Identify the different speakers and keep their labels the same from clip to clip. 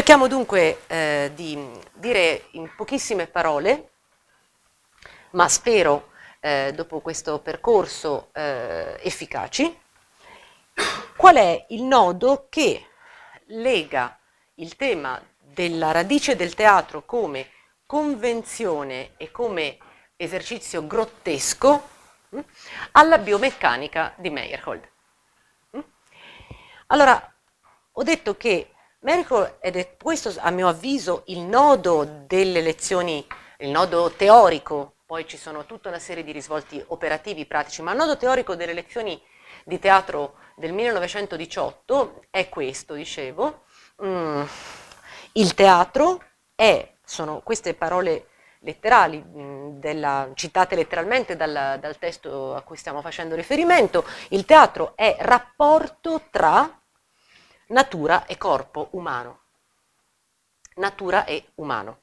Speaker 1: Cerchiamo dunque di dire in pochissime parole, ma spero dopo questo percorso efficaci, qual è il nodo che lega il tema della radice del teatro come convenzione e come esercizio grottesco alla biomeccanica di Meyerhold. Allora, ho detto che Meyerhold, ed è questo a mio avviso il nodo delle lezioni, il nodo teorico, poi ci sono tutta una serie di risvolti operativi, pratici, ma il nodo teorico delle lezioni di teatro del 1918 è questo, dicevo. Il teatro sono queste parole letterali, citate letteralmente dal testo a cui stiamo facendo riferimento, il teatro è rapporto tra natura e corpo umano. Natura e umano.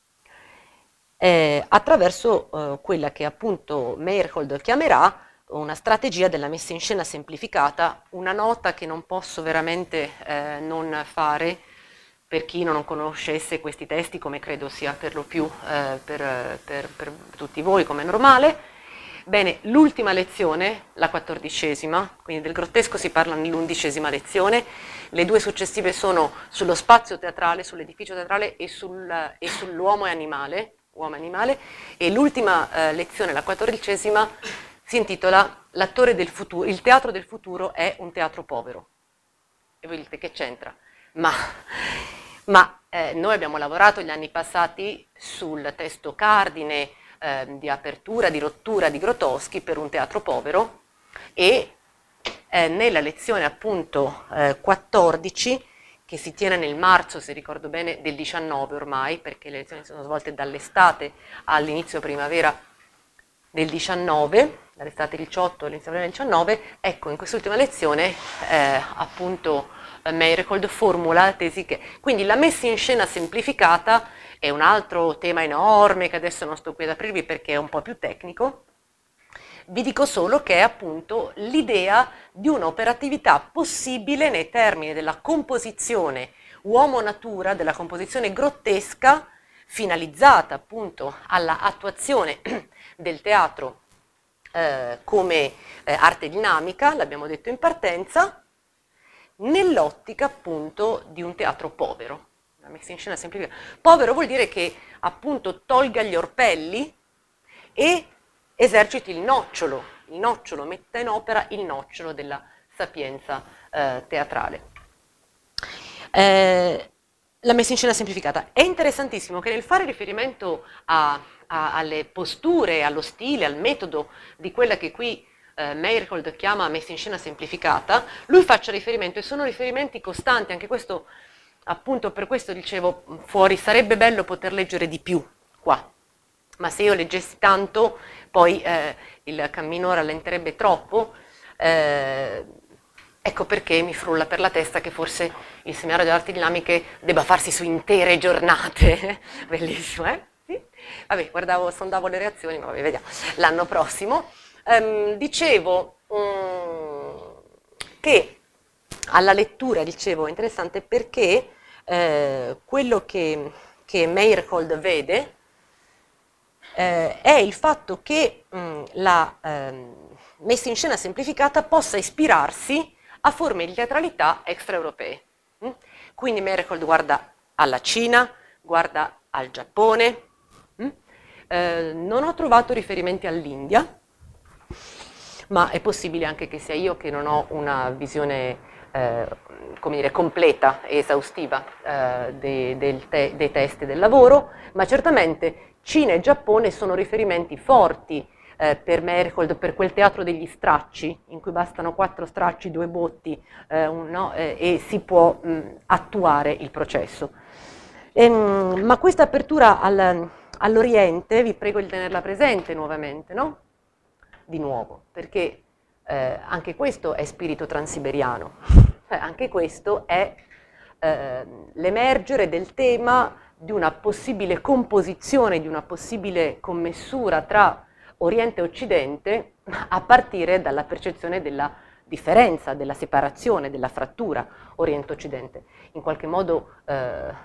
Speaker 1: Attraverso quella che appunto Meyerhold chiamerà una strategia della messa in scena semplificata, una nota che non posso veramente non fare per chi non conoscesse questi testi, come credo sia per lo più per tutti voi, come è normale. Bene, l'ultima lezione, la 14ª, quindi del grottesco si parla nell'11ª lezione, le due successive sono sullo spazio teatrale, sull'edificio teatrale e sull'uomo e animale, e l'ultima lezione, la 14ª, si intitola L'attore del futuro, il teatro del futuro è un teatro povero. E voi dite che c'entra? Ma noi abbiamo lavorato gli anni passati sul testo cardine di apertura, di rottura di Grotowski per un teatro povero e nella lezione appunto 14 che si tiene nel marzo, se ricordo bene, del 19 ormai, perché le lezioni sono svolte dall'estate all'inizio primavera del 19, dall'estate 18 all'inizio primavera del 19, ecco, in quest'ultima lezione appunto Meyerhold formula la tesi che quindi la messa in scena semplificata è un altro tema enorme che adesso non sto qui ad aprirvi perché è un po' più tecnico. Vi dico solo che è appunto l'idea di un'operatività possibile nei termini della composizione uomo-natura, della composizione grottesca, finalizzata appunto alla attuazione del teatro come arte dinamica, l'abbiamo detto in partenza, nell'ottica appunto di un teatro povero. La messa in scena semplificata. Povero vuol dire che appunto tolga gli orpelli e eserciti il nocciolo, metta in opera il nocciolo della sapienza teatrale. La messa in scena semplificata. È interessantissimo che nel fare riferimento alle posture, allo stile, al metodo di quella che qui Meyerhold chiama messa in scena semplificata, lui faccia riferimento, e sono riferimenti costanti, anche questo, appunto per questo dicevo fuori, sarebbe bello poter leggere di più qua, ma se io leggessi tanto poi il cammino rallenterebbe troppo, ecco perché mi frulla per la testa che forse il seminario di arti dinamiche debba farsi su intere giornate, bellissimo, eh? Sì? Vabbè, sondavo le reazioni, ma vabbè, vediamo, l'anno prossimo. Dicevo che alla lettura, dicevo, è interessante perché quello che Meyerhold vede è il fatto che la messa in scena semplificata possa ispirarsi a forme di teatralità extraeuropee. Quindi Meyerhold guarda alla Cina, guarda al Giappone, non ho trovato riferimenti all'India, ma è possibile anche che sia io che non ho una visione come dire, completa e esaustiva dei testi del lavoro, ma certamente Cina e Giappone sono riferimenti forti per Meyerhold, per quel teatro degli stracci, in cui bastano 4 stracci, 2 botti, e si può attuare il processo. Ma questa apertura all'Oriente, vi prego di tenerla presente nuovamente, no? Di nuovo, perché anche questo è spirito transiberiano, anche questo è l'emergere del tema di una possibile composizione, di una possibile commessura tra Oriente e Occidente a partire dalla percezione della differenza, della separazione, della frattura Oriente-Occidente. In qualche modo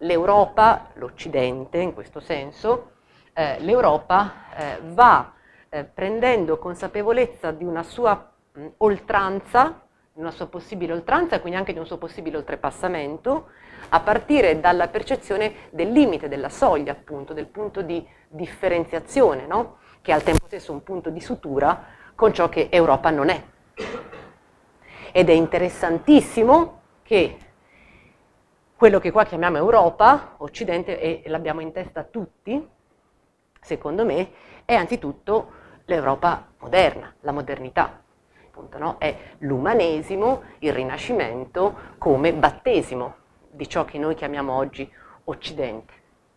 Speaker 1: l'Europa, l'Occidente in questo senso, l'Europa va prendendo consapevolezza di una sua oltranza, di una sua possibile oltranza e quindi anche di un suo possibile oltrepassamento, a partire dalla percezione del limite, della soglia appunto, del punto di differenziazione, no? Che è al tempo stesso un punto di sutura con ciò che Europa non è. Ed è interessantissimo che quello che qua chiamiamo Europa, Occidente, e l'abbiamo in testa tutti, secondo me, è anzitutto l'Europa moderna, la modernità, appunto, no? È l'umanesimo, il Rinascimento come battesimo di ciò che noi chiamiamo oggi Occidente.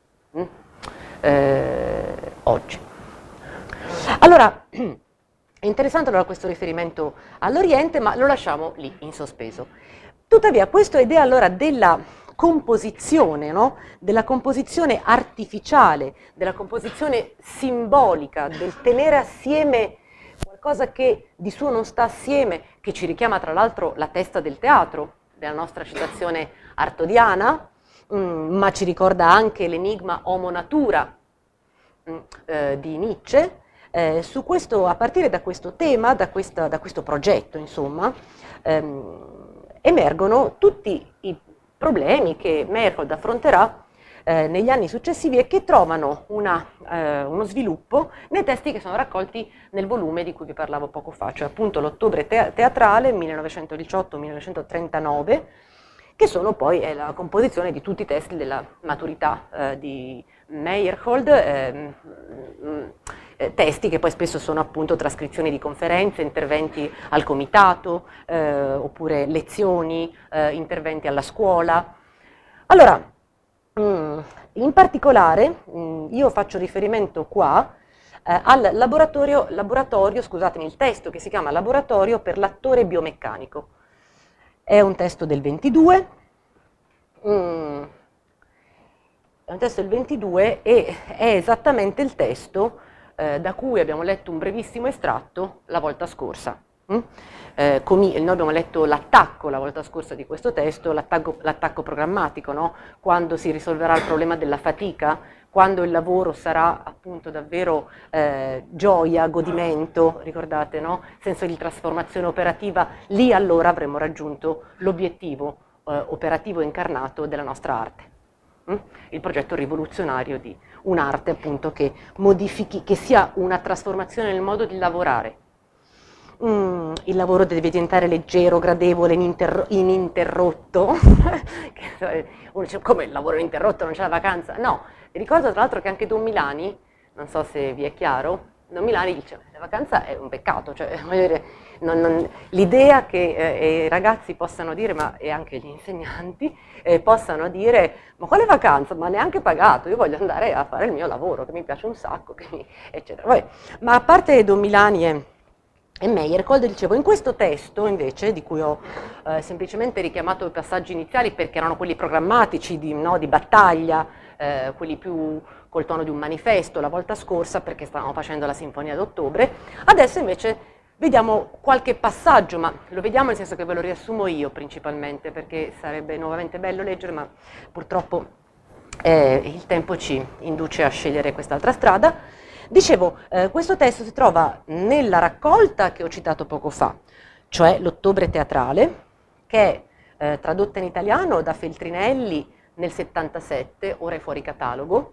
Speaker 1: Oggi. Allora, è interessante allora questo riferimento all'Oriente, ma lo lasciamo lì in sospeso. Tuttavia, questa idea allora della composizione, no? Della composizione artificiale, della composizione simbolica, del tenere assieme qualcosa che di suo non sta assieme, che ci richiama tra l'altro la testa del teatro, della nostra citazione artodiana, ma ci ricorda anche l'enigma Homo Natura di Nietzsche. Su questo, a partire da questo tema, da questo progetto, insomma, emergono tutti i problemi che Merkhold affronterà negli anni successivi e che trovano uno sviluppo nei testi che sono raccolti nel volume di cui vi parlavo poco fa, cioè appunto l'Ottobre teatrale 1918-1939, che sono poi la composizione di tutti i testi della maturità di Meyerhold, testi che poi spesso sono appunto trascrizioni di conferenze, interventi al comitato, oppure lezioni, interventi alla scuola. Allora, in particolare io faccio riferimento qua al laboratorio, scusatemi, il testo che si chiama Laboratorio per l'attore biomeccanico. È un testo del 22, è un testo del 22 e è esattamente il testo da cui abbiamo letto un brevissimo estratto la volta scorsa. Noi abbiamo letto l'attacco la volta scorsa di questo testo, l'attacco programmatico, no? Quando si risolverà il problema della fatica, quando il lavoro sarà appunto davvero gioia, godimento, ricordate, no? Senso di trasformazione operativa, lì allora avremo raggiunto l'obiettivo operativo incarnato della nostra arte. Il progetto rivoluzionario di un'arte appunto che modifichi, che sia una trasformazione nel modo di lavorare. Il lavoro deve diventare leggero, gradevole, ininterrotto. Uno dice, come il lavoro ininterrotto, non c'è la vacanza? No, vi ricordo tra l'altro che anche Don Milani, non so se vi è chiaro, Don Milani dice, la vacanza è un peccato, cioè, voglio dire, l'idea che i ragazzi possano dire, e anche gli insegnanti, possano dire, ma quale vacanza? Ma neanche pagato, io voglio andare a fare il mio lavoro, che mi piace un sacco, eccetera. Vabbè, ma a parte Don Milani e Meyerhold, dicevo, in questo testo invece, di cui ho semplicemente richiamato i passaggi iniziali perché erano quelli programmatici di battaglia, quelli più col tono di un manifesto la volta scorsa perché stavamo facendo la Sinfonia d'Ottobre, adesso invece vediamo qualche passaggio, ma lo vediamo nel senso che ve lo riassumo io principalmente perché sarebbe nuovamente bello leggere, ma purtroppo il tempo ci induce a scegliere quest'altra strada. Dicevo, questo testo si trova nella raccolta che ho citato poco fa, cioè l'Ottobre teatrale, che è tradotta in italiano da Feltrinelli nel 77, ora è fuori catalogo,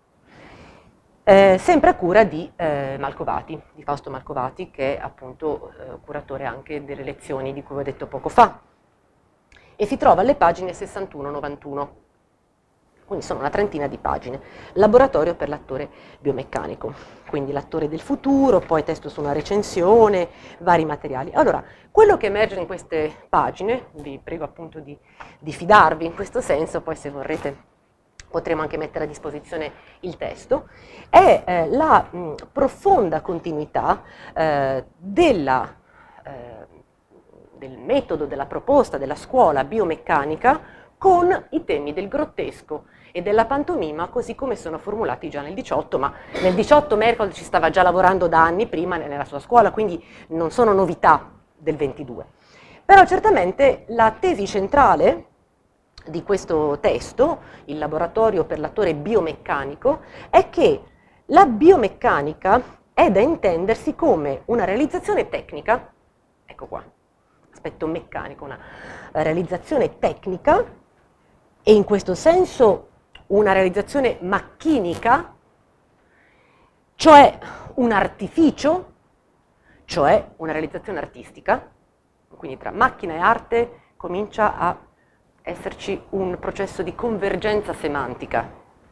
Speaker 1: sempre a cura di Malcovati, di Fausto Malcovati, che è appunto curatore anche delle lezioni di cui ho detto poco fa, e si trova alle pagine 61-91. Quindi sono una trentina di pagine. Laboratorio per l'attore biomeccanico, quindi l'attore del futuro, poi testo su una recensione, vari materiali. Allora, quello che emerge in queste pagine, vi prego appunto di fidarvi in questo senso, poi se vorrete potremo anche mettere a disposizione il testo, è la profonda continuità del metodo, della proposta della scuola biomeccanica con i temi del grottesco e della pantomima così come sono formulati già nel 18, ma nel 18 Merkhold ci stava già lavorando da anni prima nella sua scuola, quindi non sono novità del 22. Però certamente la tesi centrale di questo testo, il laboratorio per l'attore biomeccanico, è che la biomeccanica è da intendersi come una realizzazione tecnica, ecco qua, aspetto meccanico, una realizzazione tecnica, e in questo senso una realizzazione macchinica, cioè un artificio, cioè una realizzazione artistica, quindi tra macchina e arte comincia a esserci un processo di convergenza semantica.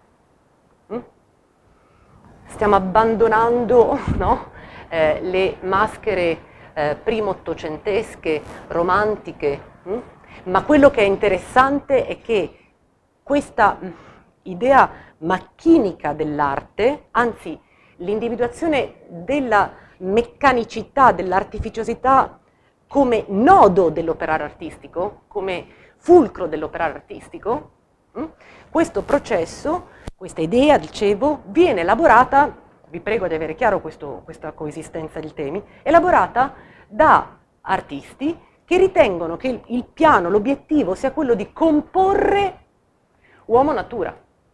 Speaker 1: Stiamo abbandonando, no? Le maschere primo-ottocentesche, romantiche, ma quello che è interessante è che questa idea macchinica dell'arte, anzi l'individuazione della meccanicità, dell'artificiosità come nodo dell'operare artistico, come fulcro dell'operare artistico, questo processo, questa idea, dicevo, viene elaborata, vi prego di avere chiaro questa coesistenza di temi, elaborata da artisti che ritengono che il piano, l'obiettivo sia quello di comporre uomo-natura.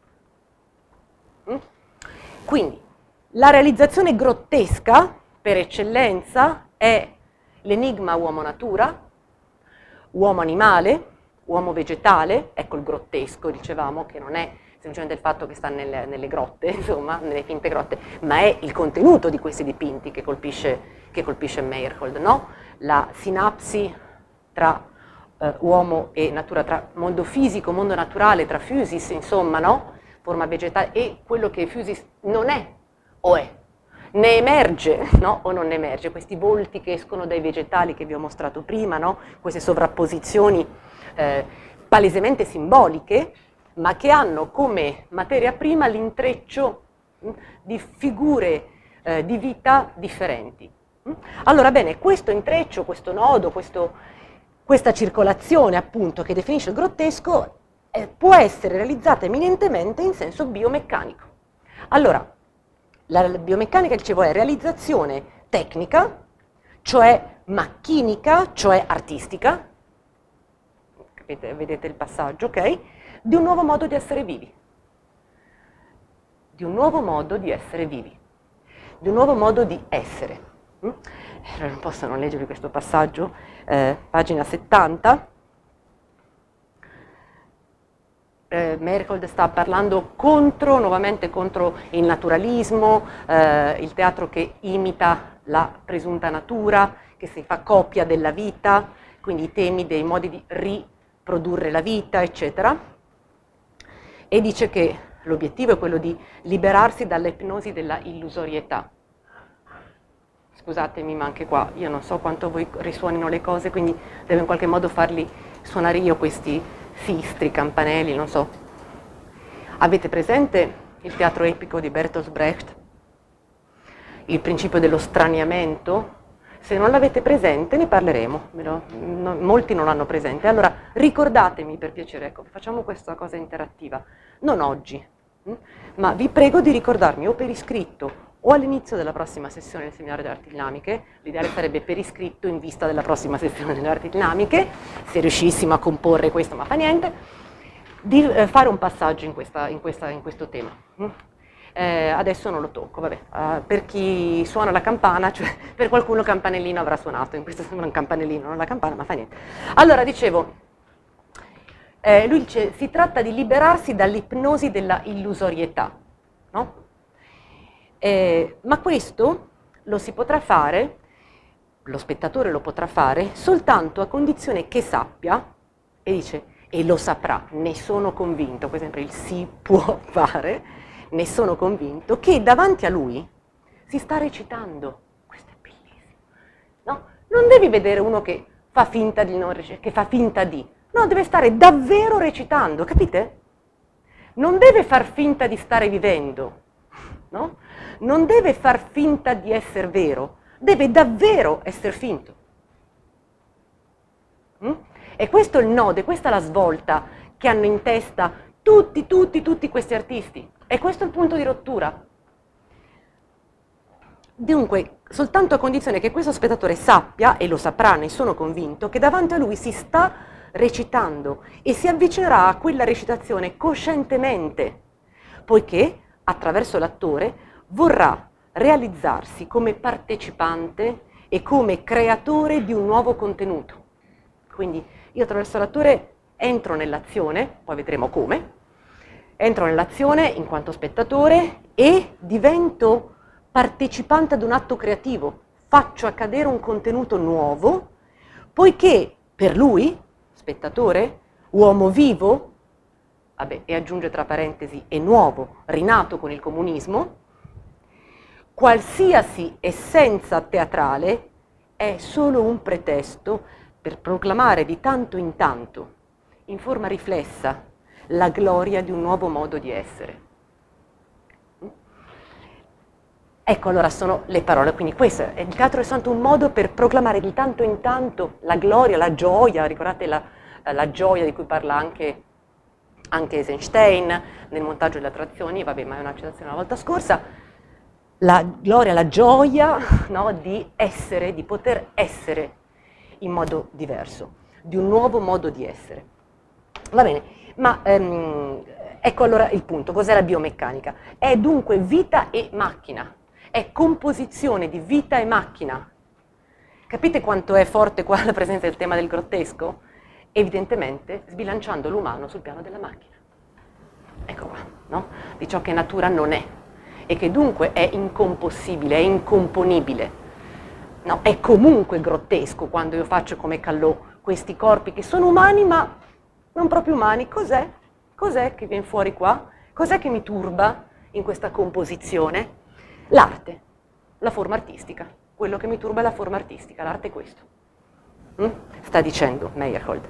Speaker 1: Quindi la realizzazione grottesca per eccellenza è l'enigma uomo-natura, uomo-animale, uomo-vegetale, ecco il grottesco, dicevamo, che non è semplicemente il fatto che sta nelle grotte, insomma, nelle finte grotte, ma è il contenuto di questi dipinti che colpisce Meyerhold, no? La sinapsi tra uomo e natura, tra mondo fisico, mondo naturale, tra physis, insomma, no? Forma vegetale, e quello che physis non è, o è. Ne emerge, no? O non ne emerge, questi volti che escono dai vegetali che vi ho mostrato prima, no? Queste sovrapposizioni palesemente simboliche, ma che hanno come materia prima l'intreccio di figure di vita differenti. Allora bene, questo intreccio, questo nodo, questa circolazione appunto che definisce il grottesco può essere realizzata eminentemente in senso biomeccanico. Allora, la biomeccanica, dicevo, è realizzazione tecnica, cioè macchinica, cioè artistica, vedete il passaggio, ok? Di un nuovo modo di essere vivi. Di un nuovo modo di essere vivi. Di un nuovo modo di essere. Non posso non leggervi questo passaggio, pagina 70. Meyerhold sta parlando nuovamente contro il naturalismo, il teatro che imita la presunta natura, che si fa copia della vita, quindi i temi dei modi di riprodurre la vita, eccetera. E dice che l'obiettivo è quello di liberarsi dall'ipnosi della illusorietà. Scusatemi, ma anche qua io non so quanto voi risuonino le cose, quindi devo in qualche modo farli suonare io questi sistri, campanelli, non so. Avete presente il teatro epico di Bertolt Brecht? Il principio dello straniamento? Se non l'avete presente ne parleremo, molti non l'hanno presente. Allora ricordatemi per piacere, ecco, facciamo questa cosa interattiva, non oggi, ma vi prego di ricordarmi o per iscritto o all'inizio della prossima sessione del seminario delle arti dinamiche, l'ideale sarebbe per iscritto in vista della prossima sessione delle arti dinamiche, se riuscissimo a comporre questo, ma fa niente, di fare un passaggio in questo tema. Adesso non lo tocco, vabbè, per chi suona la campana, cioè per qualcuno campanellino avrà suonato, in questo sembra un campanellino, non la campana, ma fa niente. Allora, dicevo, lui dice, si tratta di liberarsi dall'ipnosi della illusorietà, no? Ma questo lo si potrà fare, lo spettatore lo potrà fare, soltanto a condizione che sappia, e dice, e lo saprà, ne sono convinto, per esempio il si può fare, ne sono convinto, che davanti a lui si sta recitando. Questo è bellissimo, no? Non devi vedere uno che fa finta di non recitare, che fa finta di, no, deve stare davvero recitando, capite? Non deve far finta di stare vivendo, no? Non deve far finta di essere vero, deve davvero essere finto. E questo è il nodo, e questa è la svolta che hanno in testa tutti questi artisti. E questo è il punto di rottura. Dunque, soltanto a condizione che questo spettatore sappia, e lo saprà, ne sono convinto, che davanti a lui si sta recitando e si avvicinerà a quella recitazione coscientemente, poiché attraverso l'attore vorrà realizzarsi come partecipante e come creatore di un nuovo contenuto. Quindi io attraverso l'attore entro nell'azione, poi vedremo come, entro nell'azione in quanto spettatore e divento partecipante ad un atto creativo, faccio accadere un contenuto nuovo, poiché per lui, spettatore, uomo vivo, vabbè, e aggiunge tra parentesi, è nuovo, rinato con il comunismo, qualsiasi essenza teatrale è solo un pretesto per proclamare di tanto in tanto, in forma riflessa, la gloria di un nuovo modo di essere. Ecco, allora sono le parole, quindi questo è il teatro è soltanto un modo per proclamare di tanto in tanto la gloria, la gioia, ricordate la gioia di cui parla anche Eisenstein nel montaggio delle attrazioni, vabbè, ma è una citazione la volta scorsa, la gloria, la gioia, no, di essere, di poter essere in modo diverso, di un nuovo modo di essere. Va bene, ma ecco allora il punto, cos'è la biomeccanica? È dunque vita e macchina, è composizione di vita e macchina. Capite quanto è forte qua la presenza del tema del grottesco? Evidentemente sbilanciando l'umano sul piano della macchina. Ecco qua, no? Di ciò che natura non è e che dunque è incompossibile, è incomponibile. No? È comunque grottesco quando io faccio come Callò questi corpi che sono umani ma non proprio umani. Cos'è? Cos'è che viene fuori qua? Cos'è che mi turba in questa composizione? L'arte, la forma artistica. Quello che mi turba è la forma artistica, l'arte è questo. Sta dicendo Meyerhold.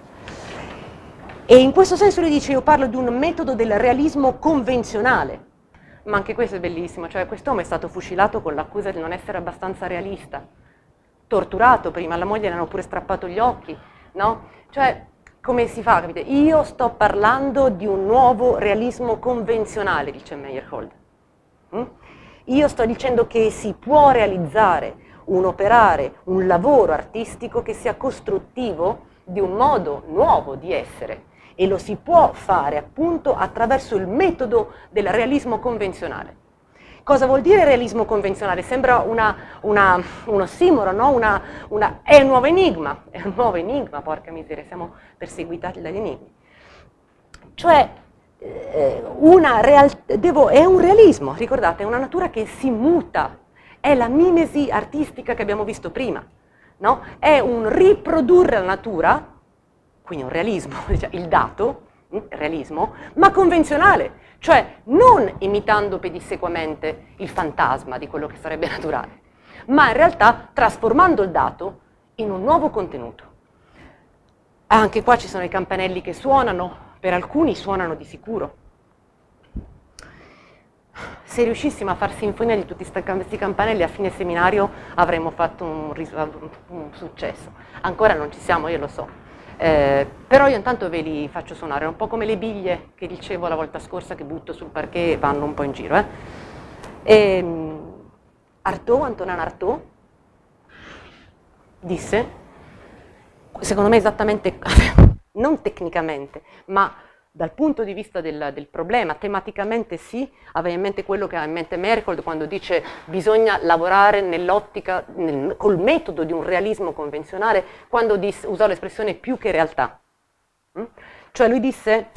Speaker 1: E in questo senso lui dice, io parlo di un metodo del realismo convenzionale, ma anche questo è bellissimo, cioè quest'uomo è stato fucilato con l'accusa di non essere abbastanza realista, torturato prima, alla moglie le hanno pure strappato gli occhi, no? Cioè, come si fa, capite? Io sto parlando di un nuovo realismo convenzionale, dice Meyerhold. Io sto dicendo che si può realizzare un operare, un lavoro artistico che sia costruttivo di un modo nuovo di essere e lo si può fare appunto attraverso il metodo del realismo convenzionale. Cosa vuol dire realismo convenzionale? Sembra un ossimoro, no? È un nuovo enigma, porca miseria, siamo perseguitati dagli enigmi. Cioè, è un realismo, ricordate, è una natura che si muta, è la mimesi artistica che abbiamo visto prima, no? È un riprodurre la natura, quindi un realismo, il dato, realismo, ma convenzionale, cioè non imitando pedissequamente il fantasma di quello che sarebbe naturale, ma in realtà trasformando il dato in un nuovo contenuto. Anche qua ci sono i campanelli che suonano, per alcuni suonano di sicuro. Se riuscissimo a far sinfonia di tutti questi campanelli a fine seminario avremmo fatto un successo. Ancora non ci siamo, io lo so. Però io intanto ve li faccio suonare, è un po' come le biglie che dicevo la volta scorsa che butto sul parquet e vanno un po' in giro. Antonin Artaud disse, secondo me esattamente, non tecnicamente, ma dal punto di vista del problema, tematicamente sì, aveva in mente quello che ha in mente Meyerhold quando dice bisogna lavorare nell'ottica, col metodo di un realismo convenzionale, quando usò l'espressione più che realtà. Cioè lui disse,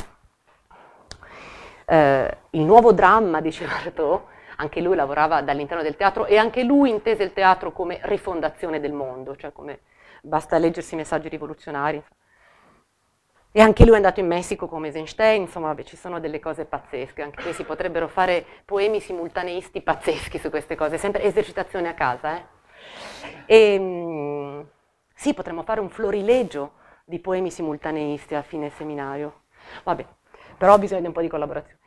Speaker 1: il nuovo dramma, diceva Artaud, anche lui lavorava dall'interno del teatro e anche lui intese il teatro come rifondazione del mondo, cioè come basta leggersi i messaggi rivoluzionari. E anche lui è andato in Messico come Eisenstein, insomma, vabbè, ci sono delle cose pazzesche, anche qui si potrebbero fare poemi simultaneisti pazzeschi su queste cose, sempre esercitazione a casa. Sì, potremmo fare un florilegio di poemi simultaneisti a fine seminario, vabbè, però ho bisogno di un po' di collaborazione.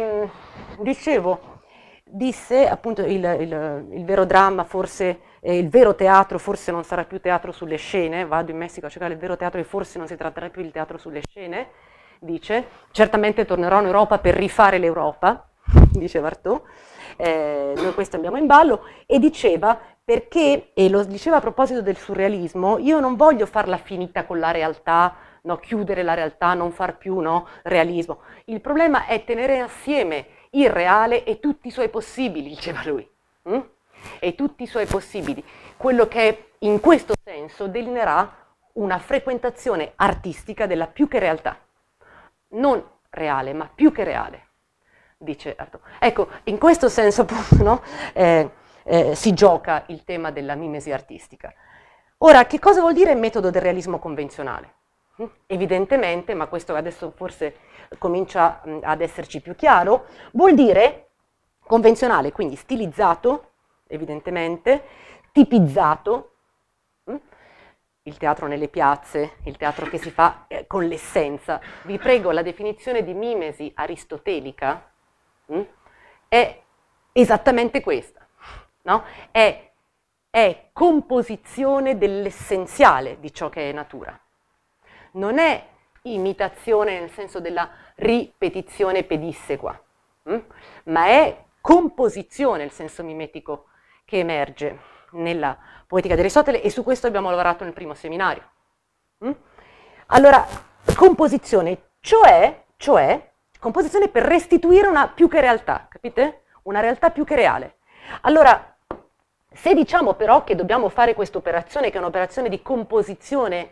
Speaker 1: Disse appunto il vero dramma, forse il vero teatro forse non sarà più teatro sulle scene, vado in Messico a cercare il vero teatro e forse non si tratterà più di teatro sulle scene, dice, certamente tornerò in Europa per rifare l'Europa, diceva Artaud, noi questo abbiamo in ballo, e diceva perché, e lo diceva a proposito del surrealismo, io non voglio farla finita con la realtà, no? Chiudere la realtà, non far più, no? Realismo. Il problema è tenere assieme il reale e tutti i suoi possibili, diceva lui, e tutti i suoi possibili, quello che in questo senso delineerà una frequentazione artistica della più che realtà, non reale, ma più che reale, dice Artaud. Ecco, in questo senso appunto, no? Si gioca il tema della mimesi artistica. Ora, che cosa vuol dire metodo del realismo convenzionale? Evidentemente, ma questo adesso forse comincia ad esserci più chiaro, vuol dire convenzionale, quindi stilizzato, evidentemente, tipizzato, il teatro nelle piazze, il teatro che si fa con l'essenza. Vi prego, la definizione di mimesi aristotelica è esattamente questa, no? È composizione dell'essenziale di ciò che è natura. Non è imitazione nel senso della ripetizione pedissequa, ma è composizione, il senso mimetico che emerge nella poetica di Aristotele, e su questo abbiamo lavorato nel primo seminario. Allora, composizione, cioè composizione per restituire una più che realtà, capite? Una realtà più che reale. Allora, se diciamo però che dobbiamo fare questa operazione, che è un'operazione di composizione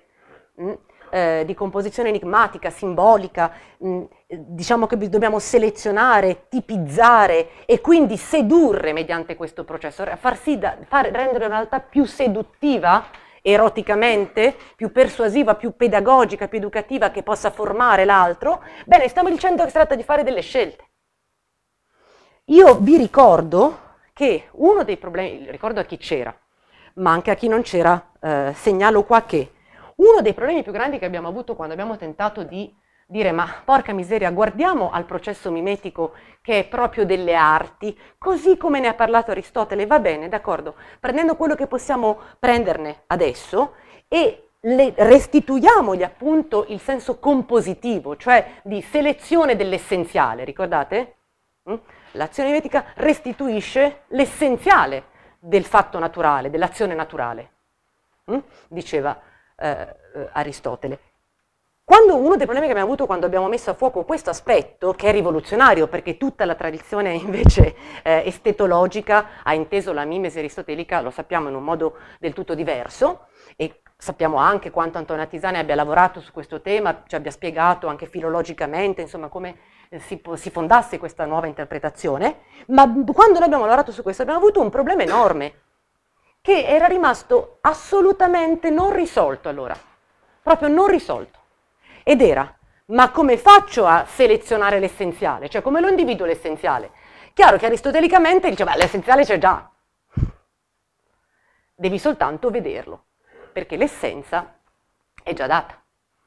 Speaker 1: enigmatica, simbolica, diciamo che dobbiamo selezionare, tipizzare e quindi sedurre mediante questo processo, rendere una realtà più seduttiva eroticamente, più persuasiva, più pedagogica, più educativa, che possa formare l'altro. Bene, stiamo dicendo che si tratta di fare delle scelte. Io vi ricordo che uno dei problemi, ricordo a chi c'era, ma anche a chi non c'era, segnalo qua che uno dei problemi più grandi che abbiamo avuto quando abbiamo tentato di dire ma porca miseria, guardiamo al processo mimetico che è proprio delle arti, così come ne ha parlato Aristotele, va bene, d'accordo, prendendo quello che possiamo prenderne adesso e restituiamogli appunto il senso compositivo, cioè di selezione dell'essenziale, ricordate? L'azione mimetica restituisce l'essenziale del fatto naturale, dell'azione naturale, diceva Aristotele. Uno dei problemi che abbiamo avuto quando abbiamo messo a fuoco questo aspetto, che è rivoluzionario perché tutta la tradizione invece estetologica ha inteso la mimesi aristotelica, lo sappiamo, in un modo del tutto diverso, e sappiamo anche quanto Antonio Tisani abbia lavorato su questo tema, ci abbia spiegato anche filologicamente, insomma, come si fondasse questa nuova interpretazione, ma quando noi abbiamo lavorato su questo abbiamo avuto un problema enorme, che era rimasto assolutamente non risolto allora, proprio non risolto, ed era, ma come faccio a selezionare l'essenziale? Cioè, come lo individuo l'essenziale? Chiaro che aristotelicamente diceva, l'essenziale c'è già, devi soltanto vederlo, perché l'essenza è già data.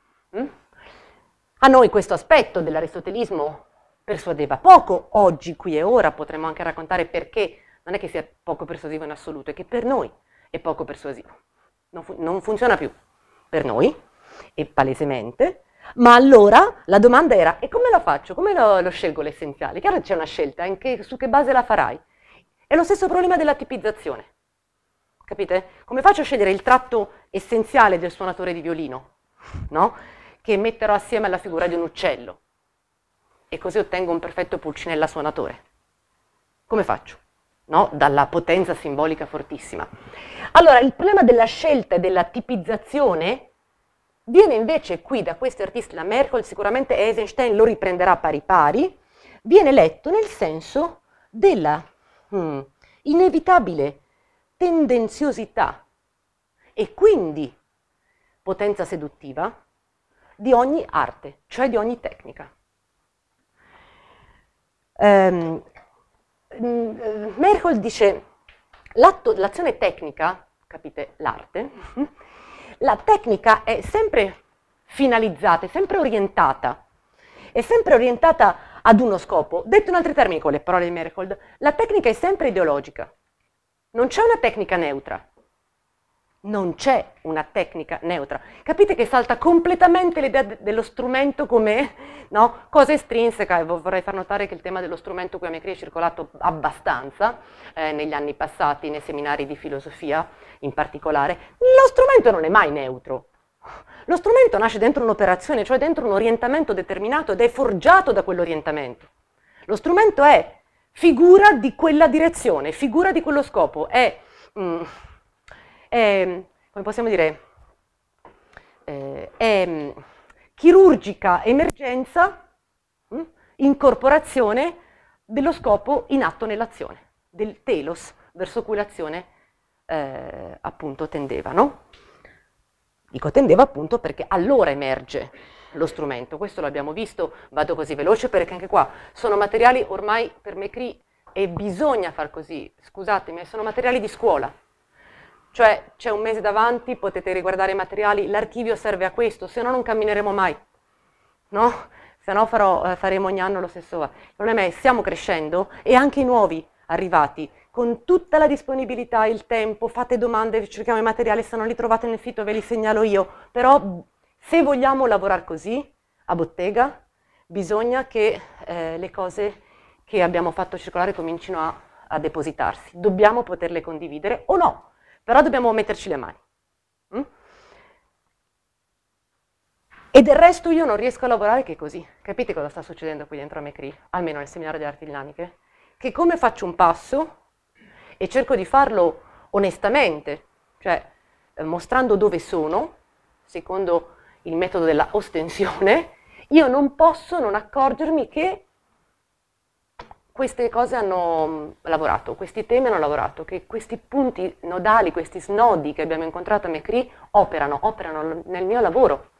Speaker 1: A noi questo aspetto dell'aristotelismo persuadeva poco, oggi, qui e ora, potremmo anche raccontare perché non è che sia poco persuasivo in assoluto, è che per noi è poco persuasivo, non funziona più per noi, e palesemente, ma allora la domanda era, e come lo faccio? Come lo scelgo l'essenziale? Chiaro che c'è una scelta, su che base la farai? È lo stesso problema della tipizzazione, capite? Come faccio a scegliere il tratto essenziale del suonatore di violino, no? Che metterò assieme alla figura di un uccello, e così ottengo un perfetto pulcinella suonatore. Come faccio? No? Dalla potenza simbolica fortissima. Allora, il problema della scelta e della tipizzazione viene invece qui da questi artisti, la Merkel, sicuramente Eisenstein lo riprenderà pari pari, viene letto nel senso della inevitabile tendenziosità e quindi potenza seduttiva di ogni arte, cioè di ogni tecnica. Merkel dice, l'azione tecnica, capite, l'arte, la tecnica è sempre finalizzata, è sempre orientata ad uno scopo. Detto in altri termini, con le parole di Merkel, la tecnica è sempre ideologica, non c'è una tecnica neutra. Non c'è una tecnica neutra. Capite che salta completamente l'idea dello strumento come, no, cosa estrinseca, e vorrei far notare che il tema dello strumento qui a Mecri è circolato abbastanza negli anni passati, nei seminari di filosofia in particolare. Lo strumento non è mai neutro, Lo strumento nasce dentro un'operazione, cioè dentro un orientamento determinato ed è forgiato da quell'orientamento. Lo strumento è figura di quella direzione, figura di quello scopo, è come possiamo dire, è chirurgica emergenza, incorporazione dello scopo in atto nell'azione, del telos verso cui l'azione appunto tendeva, no? Dico tendeva appunto perché allora emerge lo strumento, questo l'abbiamo visto, vado così veloce perché anche qua sono materiali ormai per Mecri e bisogna far così, scusatemi, sono materiali di scuola, cioè c'è un mese davanti, potete riguardare i materiali, l'archivio serve a questo, se no non cammineremo mai, no? Se no faremo ogni anno lo stesso. Il problema è stiamo crescendo e anche i nuovi arrivati, con tutta la disponibilità, il tempo, fate domande, cerchiamo i materiali, se non li trovate nel sito ve li segnalo io, però se vogliamo lavorare così, a bottega, bisogna che le cose che abbiamo fatto circolare comincino a depositarsi, dobbiamo poterle condividere o no, però dobbiamo metterci le mani. E del resto io non riesco a lavorare che così. Capite cosa sta succedendo qui dentro a Mecri, almeno nel seminario di arti dinamiche? Che come faccio un passo e cerco di farlo onestamente, cioè mostrando dove sono, secondo il metodo della ostensione, io non posso non accorgermi che queste cose hanno lavorato, questi temi hanno lavorato, che questi punti nodali, questi snodi che abbiamo incontrato a Mecri operano nel mio lavoro.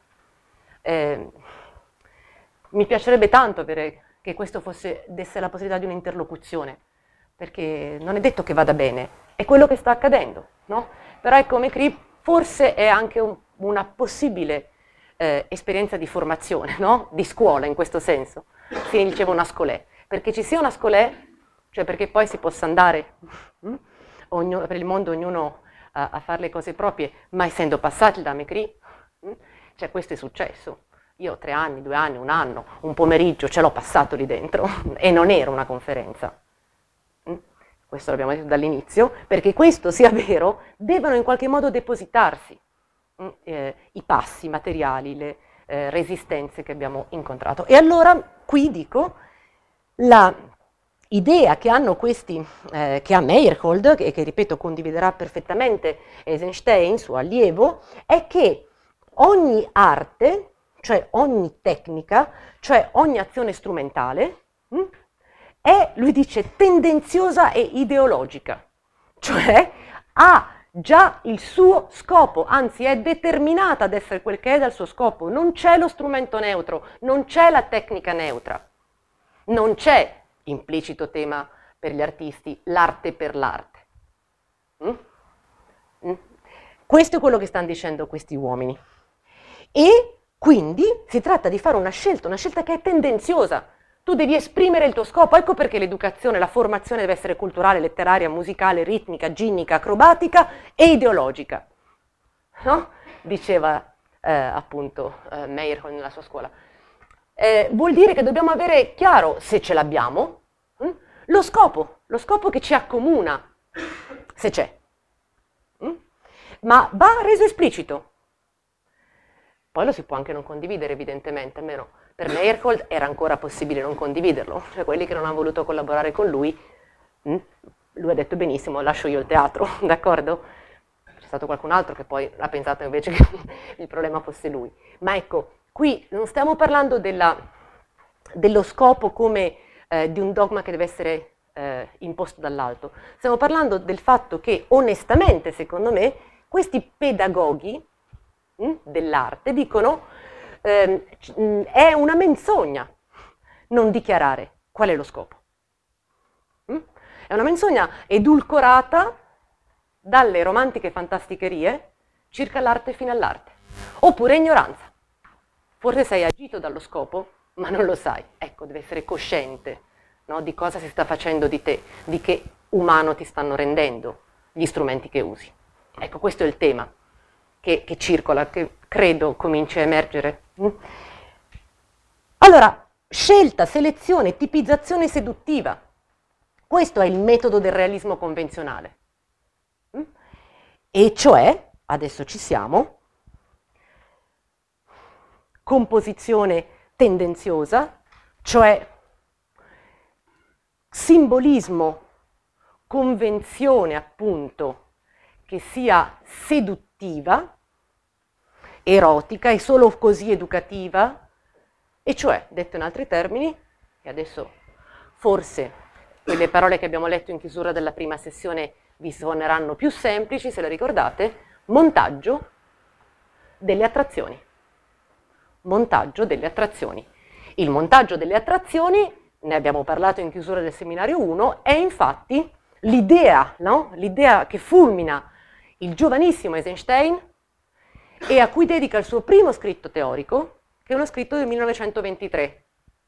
Speaker 1: Mi piacerebbe tanto avere che questo desse la possibilità di un'interlocuzione, perché non è detto che vada bene, è quello che sta accadendo, no? Però ecco, Mecri forse è anche una possibile esperienza di formazione, no? Di scuola in questo senso, si diceva una scolè, perché ci sia una scolè, cioè perché poi si possa andare per il mondo ognuno a fare le cose proprie, ma essendo passati da Mecri, cioè questo è successo. Io 3 anni, 2 anni, 1 anno, un pomeriggio ce l'ho passato lì dentro e non era una conferenza. Questo l'abbiamo detto dall'inizio, perché questo sia vero, devono in qualche modo depositarsi i passi materiali, le resistenze che abbiamo incontrato. E allora qui dico, la idea che hanno questi, che ha Meyerhold, e che ripeto condividerà perfettamente Eisenstein, suo allievo, è che ogni arte, cioè ogni tecnica, cioè ogni azione strumentale, è, lui dice, tendenziosa e ideologica, cioè ha già il suo scopo, anzi è determinata ad essere quel che è dal suo scopo, non c'è lo strumento neutro, non c'è la tecnica neutra, non c'è, implicito tema per gli artisti, l'arte per l'arte. Questo è quello che stanno dicendo questi uomini. E quindi si tratta di fare una scelta che è tendenziosa. Tu devi esprimere il tuo scopo, ecco perché l'educazione, la formazione deve essere culturale, letteraria, musicale, ritmica, ginnica, acrobatica e ideologica. No? Diceva appunto Meyerhold nella sua scuola. Vuol dire che dobbiamo avere chiaro, se ce l'abbiamo, lo scopo che ci accomuna, se c'è. Ma va reso esplicito. Poi lo si può anche non condividere, evidentemente, almeno per Meyerhold era ancora possibile non condividerlo, cioè quelli che non hanno voluto collaborare con lui ha detto benissimo, lascio io il teatro, d'accordo? C'è stato qualcun altro che poi ha pensato invece che il problema fosse lui. Ma ecco, qui non stiamo parlando dello scopo come di un dogma che deve essere imposto dall'alto, stiamo parlando del fatto che onestamente, secondo me, questi pedagoghi dell'arte dicono è una menzogna non dichiarare qual è lo scopo. È una menzogna edulcorata dalle romantiche fantasticherie circa l'arte fino all'arte. Oppure ignoranza. Forse sei agito dallo scopo, ma non lo sai. Ecco, devi essere cosciente, no, di cosa si sta facendo di te, di che umano ti stanno rendendo gli strumenti che usi. Ecco, questo è il tema che circola, che credo cominci a emergere. Allora, scelta, selezione, tipizzazione seduttiva. Questo è il metodo del realismo convenzionale. E cioè, adesso ci siamo, composizione tendenziosa, cioè simbolismo, convenzione appunto che sia seduttiva, erotica e solo così educativa, e cioè, detto in altri termini, e adesso forse quelle parole che abbiamo letto in chiusura della prima sessione vi suoneranno più semplici, se le ricordate, montaggio delle attrazioni. Montaggio delle attrazioni. Il montaggio delle attrazioni, ne abbiamo parlato in chiusura del seminario 1, è infatti l'idea, no? L'idea che fulmina il giovanissimo Eisenstein e a cui dedica il suo primo scritto teorico, che è uno scritto del 1923.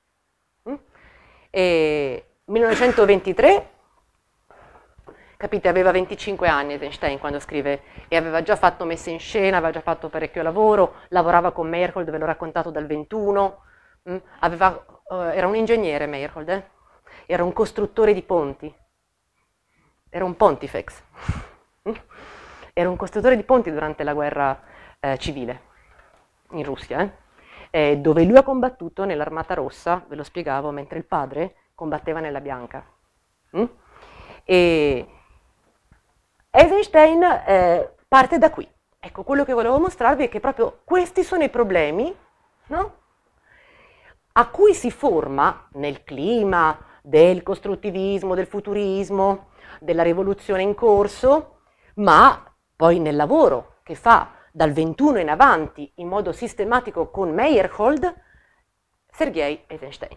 Speaker 1: 1923, capite, aveva 25 anni Eisenstein quando scrive e aveva già fatto messe in scena, aveva già fatto parecchio lavoro, lavorava con Meyerhold, ve l'ho raccontato dal 21, era un ingegnere Meyerhold, era un costruttore di ponti, era un pontifex, era un costruttore di ponti durante la guerra civile in Russia, dove lui ha combattuto nell'Armata Rossa, ve lo spiegavo, mentre il padre combatteva nella Bianca. E Eisenstein parte da qui. Ecco, quello che volevo mostrarvi è che proprio questi sono i problemi, no? A cui si forma nel clima del costruttivismo, del futurismo, della rivoluzione in corso, ma poi nel lavoro che fa dal 21 in avanti in modo sistematico con Meyerhold, Sergei Eisenstein.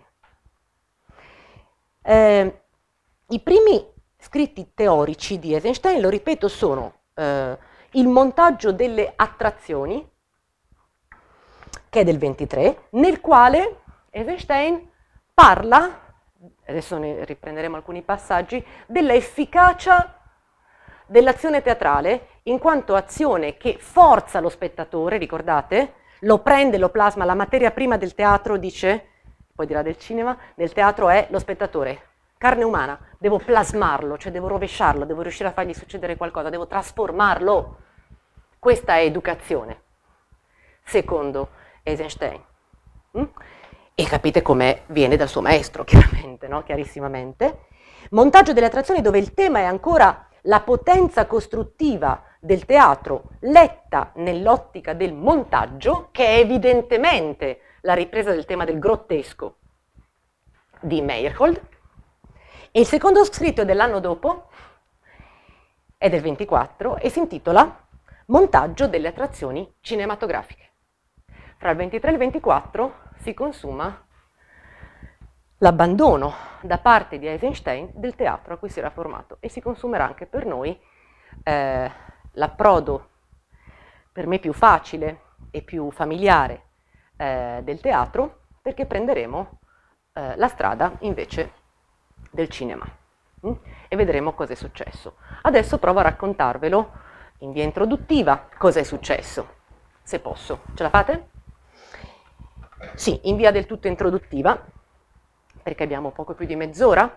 Speaker 1: I primi scritti teorici di Eisenstein, lo ripeto, sono il montaggio delle attrazioni, che è del 23, nel quale Eisenstein parla, adesso ne riprenderemo alcuni passaggi, dell'efficacia dell'azione teatrale in quanto azione che forza lo spettatore, ricordate? Lo prende, lo plasma, la materia prima del teatro, dice, poi dirà del cinema, del teatro è lo spettatore, carne umana, devo plasmarlo, cioè devo rovesciarlo, devo riuscire a fargli succedere qualcosa, devo trasformarlo. Questa è educazione, secondo Eisenstein. E capite come viene dal suo maestro, chiaramente, no? Chiarissimamente. Montaggio delle attrazioni dove il tema è ancora la potenza costruttiva del teatro letta nell'ottica del montaggio, che è evidentemente la ripresa del tema del grottesco di Meyerhold. E il secondo scritto dell'anno dopo è del 24 e si intitola Montaggio delle attrazioni cinematografiche. Fra il 23 e il 24 si consuma l'abbandono da parte di Eisenstein del teatro a cui si era formato e si consumerà anche per noi l'approdo per me più facile e più familiare del teatro, perché prenderemo la strada invece del cinema e vedremo cosa è successo. Adesso provo a raccontarvelo in via introduttiva cosa è successo, se posso. Ce la fate? Sì, in via del tutto introduttiva, perché abbiamo poco più di mezz'ora,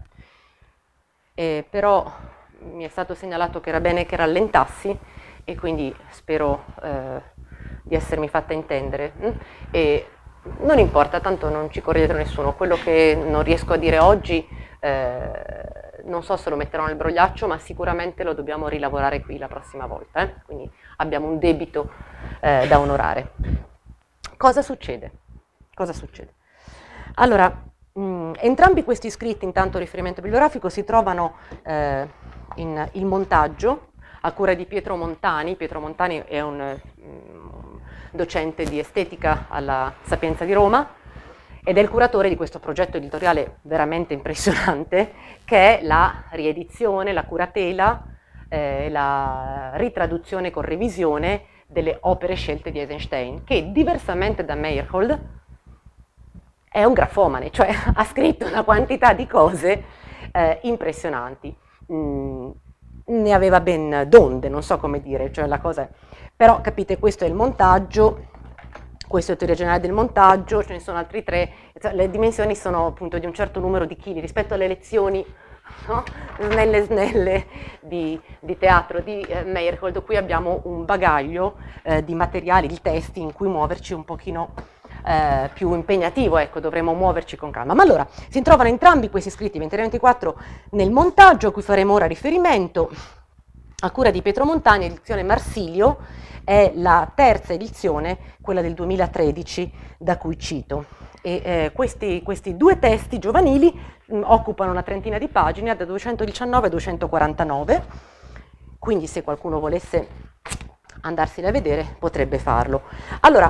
Speaker 1: però mi è stato segnalato che era bene che rallentassi e quindi spero di essermi fatta intendere. E non importa, tanto non ci corre dietro nessuno, quello che non riesco a dire oggi non so se lo metterò nel brogliaccio, ma sicuramente lo dobbiamo rilavorare qui la prossima volta, quindi abbiamo un debito da onorare. Cosa succede? Cosa succede? Allora, entrambi questi scritti, intanto riferimento bibliografico, si trovano in Il montaggio, a cura di Pietro Montani. Pietro Montani è un docente di estetica alla Sapienza di Roma ed è il curatore di questo progetto editoriale veramente impressionante, che è la riedizione, la curatela, la ritraduzione con revisione delle opere scelte di Eisenstein, che diversamente da Meyerhold è un grafomane, cioè ha scritto una quantità di cose impressionanti. Ne aveva ben donde, non so come dire, cioè la cosa è... Però capite, questo è il montaggio, questo è la teoria generale del montaggio, ce ne sono altri tre, le dimensioni sono appunto di un certo numero di chili rispetto alle lezioni no? Nelle snelle di teatro di Meyerhold. Qui abbiamo un bagaglio di materiali, di testi in cui muoverci un pochino più impegnativo, ecco, dovremo muoverci con calma. Ma allora, si trovano entrambi questi scritti 23-24 nel montaggio, a cui faremo ora riferimento, a cura di Pietro Montani, edizione Marsilio, è la terza edizione, quella del 2013, da cui cito. E questi due testi giovanili occupano una trentina di pagine, da 219 a 249, quindi se qualcuno volesse andarsene a vedere potrebbe farlo. Allora,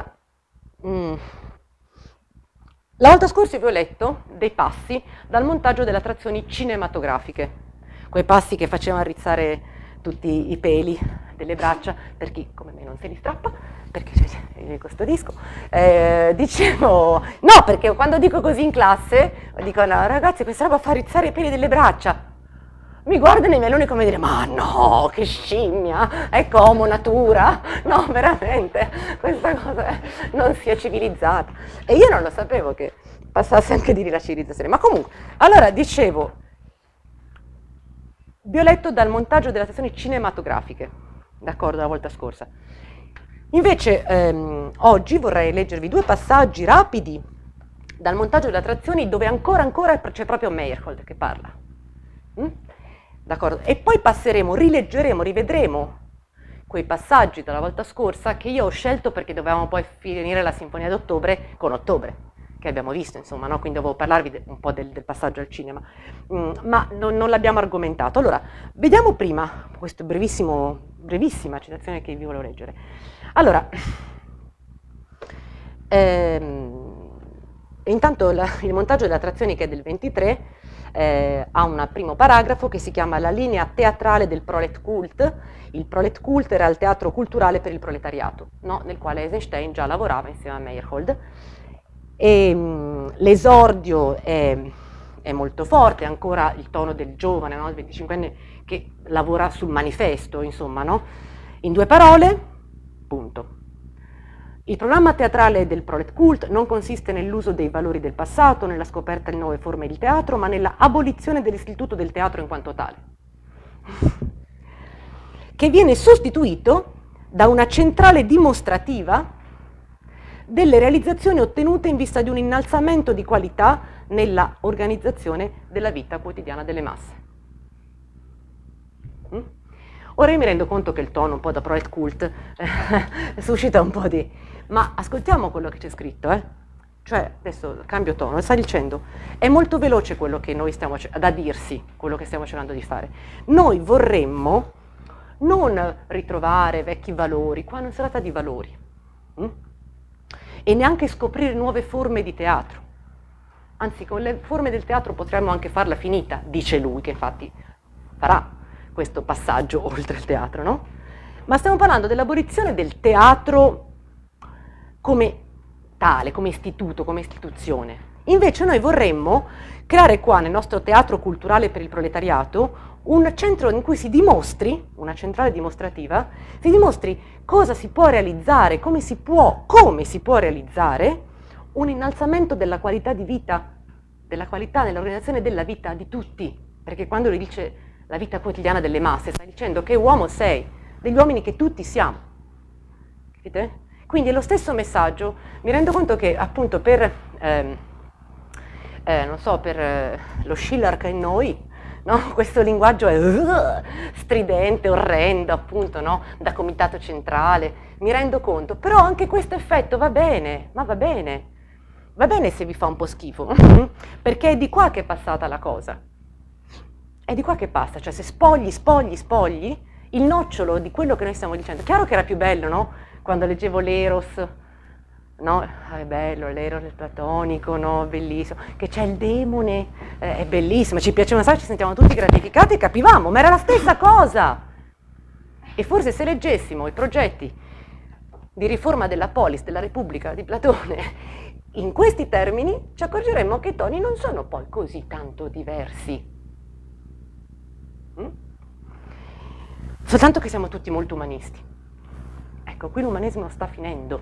Speaker 1: la volta scorsa vi ho letto dei passi dal montaggio delle attrazioni cinematografiche, quei passi che facevano rizzare tutti i peli delle braccia per chi come me non se li strappa, perché c'è questo disco. Dicevo, no, perché quando dico così in classe, dicono ragazzi questa roba fa rizzare i peli delle braccia. Mi guardano i miei alunni come dire, ma no, che scimmia, è como natura, no, veramente, questa cosa non si è civilizzata. E io non lo sapevo che passasse anche di lì la civilizzazione, ma comunque, allora dicevo, vi ho letto dal montaggio delle attrazioni cinematografiche, d'accordo, la volta scorsa. Invece oggi vorrei leggervi due passaggi rapidi dal montaggio delle attrazioni dove ancora c'è proprio Meyerhold che parla. D'accordo? E poi passeremo, rileggeremo, rivedremo quei passaggi dalla volta scorsa che io ho scelto perché dovevamo poi finire la Sinfonia d'Ottobre con Ottobre, che abbiamo visto, insomma, no? Quindi dovevo parlarvi un po' del passaggio al cinema, ma non l'abbiamo argomentato. Allora, vediamo prima questa brevissima citazione che vi volevo leggere. Allora, intanto il montaggio delle attrazioni, che è del 23, ha un primo paragrafo che si chiama La linea teatrale del Prolet Cult. Il Prolet Cult era il teatro culturale per il proletariato, no? Nel quale Eisenstein già lavorava insieme a Meyerhold. E l'esordio è molto forte, ancora il tono del giovane, no? Il 25enne che lavora sul manifesto, insomma, no? In due parole, punto. Il programma teatrale del Prolet Cult non consiste nell'uso dei valori del passato, nella scoperta di nuove forme di teatro, ma nella abolizione dell'istituto del teatro in quanto tale, che viene sostituito da una centrale dimostrativa delle realizzazioni ottenute in vista di un innalzamento di qualità nella organizzazione della vita quotidiana delle masse. Ora io mi rendo conto che il tono un po' da Prolet Cult suscita un po' di... Ma ascoltiamo quello che c'è scritto, Cioè, adesso cambio tono, sta dicendo, è molto veloce quello che noi stiamo, da dirsi, quello che stiamo cercando di fare. Noi vorremmo non ritrovare vecchi valori, qua non si tratta di valori, e neanche scoprire nuove forme di teatro. Anzi, con le forme del teatro potremmo anche farla finita, dice lui, che infatti farà questo passaggio oltre il teatro, no? Ma stiamo parlando dell'abolizione del teatro come tale, come istituto, come istituzione. Invece noi vorremmo creare qua nel nostro teatro culturale per il proletariato un centro in cui si dimostri, una centrale dimostrativa, si dimostri cosa si può realizzare, come si può realizzare un innalzamento della qualità di vita, della qualità nell'organizzazione della vita di tutti, perché quando lui dice la vita quotidiana delle masse, sta dicendo che uomo sei, degli uomini che tutti siamo, capite? Quindi è lo stesso messaggio. Mi rendo conto che appunto per, non so, per lo Schiller che è in noi, no? Questo linguaggio è stridente, orrendo, appunto, no? Da comitato centrale, mi rendo conto, però anche questo effetto va bene, ma va bene se vi fa un po' schifo, perché è di qua che è passata la cosa, è di qua che passa, cioè se spogli il nocciolo di quello che noi stiamo dicendo. Chiaro che era più bello, no? Quando leggevo l'Eros, no? È bello, l'Eros è platonico, no? Bellissimo, che c'è il demone, è bellissimo, ci piaceva, ci sentiamo tutti gratificati e capivamo, ma era la stessa cosa. E forse se leggessimo i progetti di riforma della polis, della Repubblica di Platone, in questi termini, ci accorgeremmo che i toni non sono poi così tanto diversi. Soltanto che siamo tutti molto umanisti. Ecco, qui l'umanesimo sta finendo.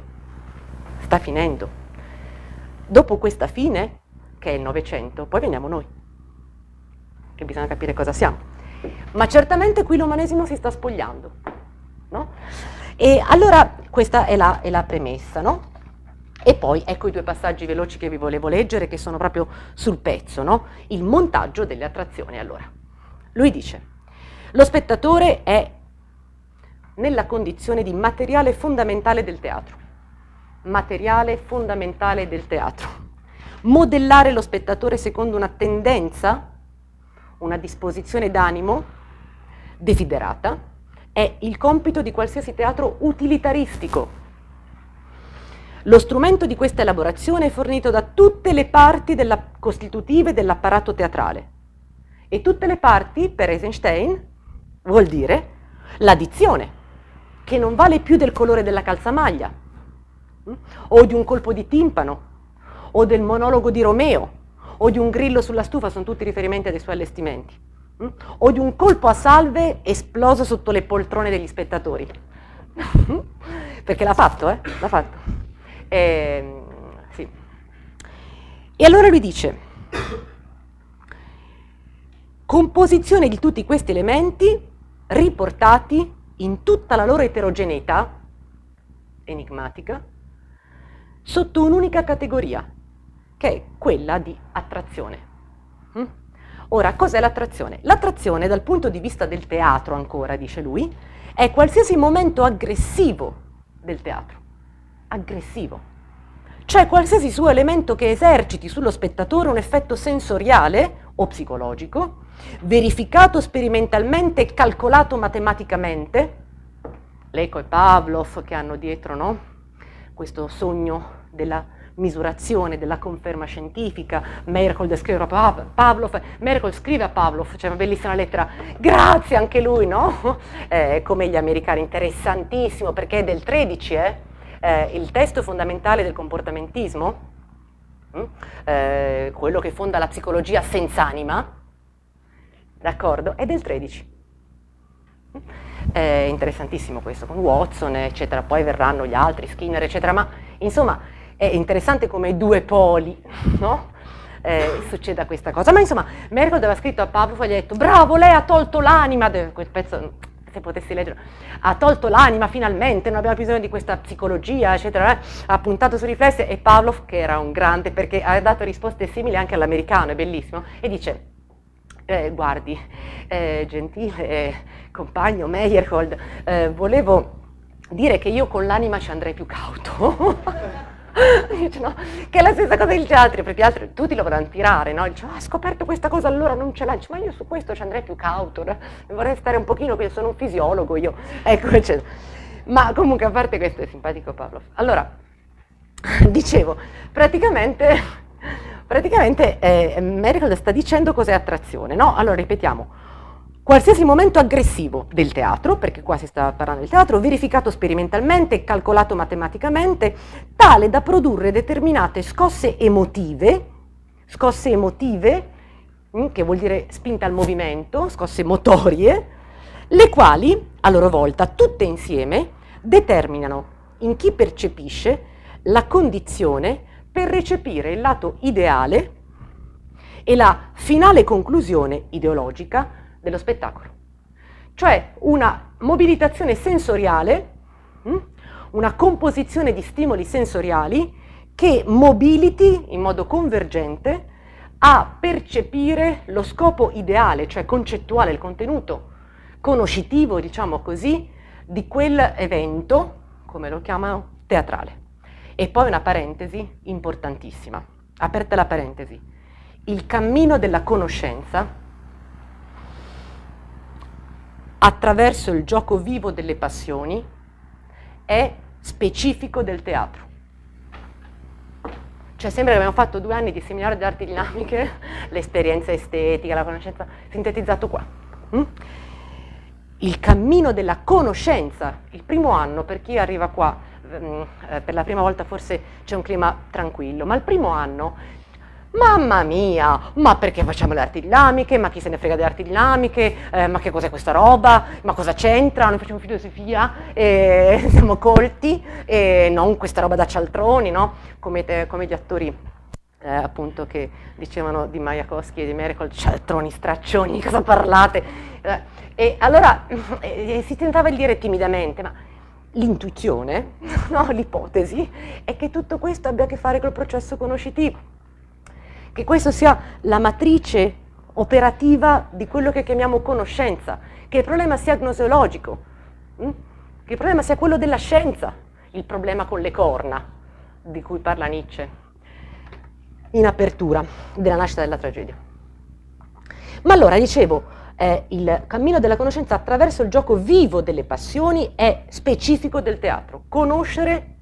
Speaker 1: Dopo questa fine, che è il Novecento, poi veniamo noi. che bisogna capire cosa siamo. Ma certamente qui l'umanesimo si sta spogliando, no? E allora questa è la premessa, no? E poi ecco i due passaggi veloci che vi volevo leggere, che sono proprio sul pezzo, no? Il montaggio delle attrazioni. Allora, lui dice: lo spettatore è nella condizione di materiale fondamentale del teatro. Materiale fondamentale del teatro. Modellare lo spettatore secondo una tendenza, una disposizione d'animo desiderata, è il compito di qualsiasi teatro utilitaristico. Lo strumento di questa elaborazione è fornito da tutte le parti costitutive dell'apparato teatrale. E tutte le parti, per Eisenstein, vuol dire la dizione, che non vale più del colore della calzamaglia, o di un colpo di timpano, o del monologo di Romeo, o di un grillo sulla stufa, sono tutti riferimenti a dei suoi allestimenti, o di un colpo a salve esploso sotto le poltrone degli spettatori. Perché l'ha fatto, l'ha fatto. Sì. E allora lui dice: composizione di tutti questi elementi riportati in tutta la loro eterogeneità enigmatica sotto un'unica categoria, che è quella di attrazione. Ora, cos'è l'attrazione? L'attrazione, dal punto di vista del teatro, ancora, dice lui, è qualsiasi momento aggressivo del teatro. Aggressivo. Cioè qualsiasi suo elemento che eserciti sullo spettatore un effetto sensoriale o psicologico, verificato sperimentalmente e calcolato matematicamente. L'Eco e Pavlov che hanno dietro, no? Questo sogno della misurazione, della conferma scientifica. Meyerhold scrive a Pavlov, Meyerhold scrive a Pavlov, c'è una bellissima lettera, grazie anche lui, no? Come gli americani, interessantissimo, perché è del 13, il testo fondamentale del comportamentismo, quello che fonda la psicologia senza anima, d'accordo, è del 13. È interessantissimo questo, con Watson, eccetera, poi verranno gli altri, Skinner, eccetera, ma insomma è interessante come i due poli, no? Succeda questa cosa. Ma insomma, Merkel aveva scritto a Pavlov e gli ha detto: bravo, lei ha tolto l'anima, quel pezzo, se potessi leggere, ha tolto l'anima finalmente, non abbiamo bisogno di questa psicologia, eccetera, ha puntato su riflessi, e Pavlov, che era un grande, perché ha dato risposte simili anche all'americano, è bellissimo, e dice: guardi, gentile compagno Meyerhold, volevo dire che io con l'anima ci andrei più cauto. Dice, no, che è la stessa cosa del teatro, perché gli altri tutti lo vorranno tirare, no? Dice: ha scoperto questa cosa, allora non ce l'ha. Dice: ma io su questo ci andrei più cauto, vorrei stare un pochino, che sono un fisiologo io, ecco, eccetera. Ma comunque, a parte questo, è simpatico Pavlov. Allora, dicevo, praticamente Meyerhold sta dicendo cos'è attrazione, no? Allora ripetiamo: qualsiasi momento aggressivo del teatro, perché qua si sta parlando del teatro, verificato sperimentalmente, calcolato matematicamente, tale da produrre determinate scosse emotive, che vuol dire spinta al movimento, scosse motorie, le quali, a loro volta, tutte insieme, determinano in chi percepisce la condizione per recepire il lato ideale e la finale conclusione ideologica dello spettacolo. Cioè una mobilitazione sensoriale, una composizione di stimoli sensoriali che mobiliti in modo convergente a percepire lo scopo ideale, cioè concettuale, il contenuto conoscitivo, diciamo così, di quell'evento, come lo chiamano, teatrale. E poi una parentesi importantissima, aperta la parentesi: il cammino della conoscenza attraverso il gioco vivo delle passioni è specifico del teatro. Cioè sembra che abbiamo fatto 2 anni di seminario di arti dinamiche, l'esperienza estetica, la conoscenza, sintetizzato qua. Il cammino della conoscenza, il primo anno, per chi arriva qua per la prima volta forse c'è un clima tranquillo, ma il primo anno, mamma mia, ma perché facciamo le arti dinamiche, ma chi se ne frega delle arti dinamiche, ma che cos'è questa roba, ma cosa c'entra, noi facciamo filosofia, siamo colti, non questa roba da cialtroni, no? Come gli attori appunto che dicevano di Majakovsky e di Miracle, cialtroni, straccioni, di cosa parlate? E allora si tentava di dire timidamente, ma l'intuizione, no, l'ipotesi, è che tutto questo abbia a che fare col processo conoscitivo, che questo sia la matrice operativa di quello che chiamiamo conoscenza, che il problema sia gnoseologico, che il problema sia quello della scienza, il problema con le corna, di cui parla Nietzsche in apertura della nascita della tragedia. Ma allora, dicevo, il cammino della conoscenza attraverso il gioco vivo delle passioni è specifico del teatro. Conoscere,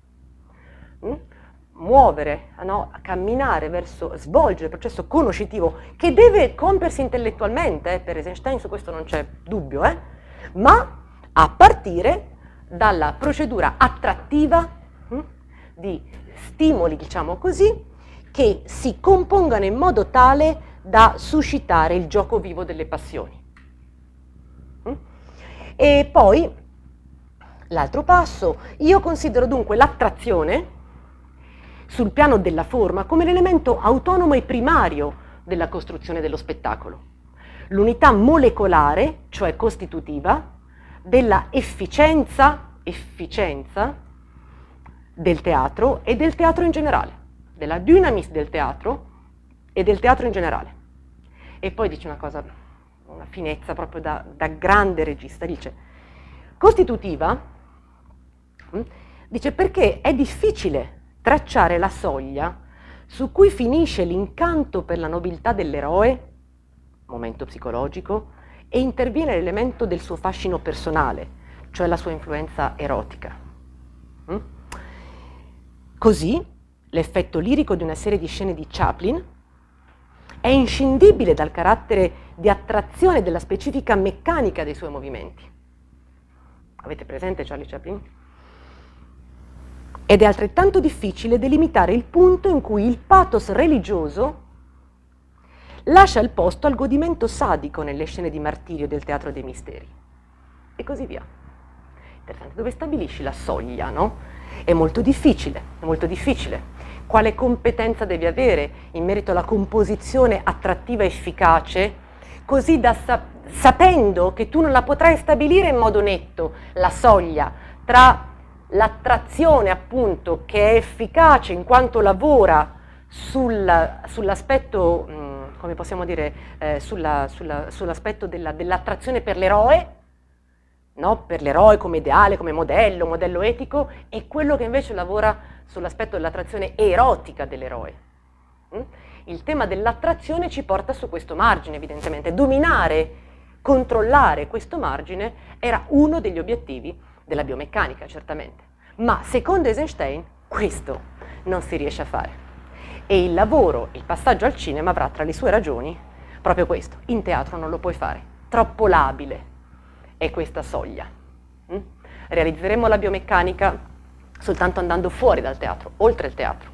Speaker 1: muovere, no? Camminare verso, svolgere il processo conoscitivo che deve compiersi intellettualmente, per Eisenstein su questo non c'è dubbio, ma a partire dalla procedura attrattiva di stimoli, diciamo così, che si compongano in modo tale da suscitare il gioco vivo delle passioni. E poi, l'altro passo, io considero dunque l'attrazione sul piano della forma come l'elemento autonomo e primario della costruzione dello spettacolo. L'unità molecolare, cioè costitutiva, della efficienza del teatro e del teatro in generale, della dynamis del teatro e del teatro in generale. E poi dice una cosa, una finezza proprio da grande regista, dice, costitutiva, dice perché è difficile tracciare la soglia su cui finisce l'incanto per la nobiltà dell'eroe, momento psicologico, e interviene l'elemento del suo fascino personale, cioè la sua influenza erotica. Così, l'effetto lirico di una serie di scene di Chaplin è inscindibile dal carattere di attrazione della specifica meccanica dei suoi movimenti. Avete presente Charlie Chaplin? Ed è altrettanto difficile delimitare il punto in cui il pathos religioso lascia il posto al godimento sadico nelle scene di martirio del teatro dei misteri. E così via. Interessante, dove stabilisci la soglia, no? È molto difficile, è molto difficile. Quale competenza devi avere in merito alla composizione attrattiva efficace, così da sapendo che tu non la potrai stabilire in modo netto, la soglia tra l'attrazione appunto che è efficace in quanto lavora sull'aspetto, come possiamo dire, sull'aspetto dell'attrazione per l'eroe, no? Per l'eroe come ideale, come modello etico, e quello che invece lavora sull'aspetto dell'attrazione erotica dell'eroe. Il tema dell'attrazione ci porta su questo margine, evidentemente. Dominare, controllare questo margine era uno degli obiettivi della biomeccanica, certamente. Ma secondo Eisenstein questo non si riesce a fare. E il lavoro, il passaggio al cinema avrà tra le sue ragioni proprio questo. In teatro non lo puoi fare, troppo labile è questa soglia. Realizzeremo la biomeccanica soltanto andando fuori dal teatro, oltre il teatro.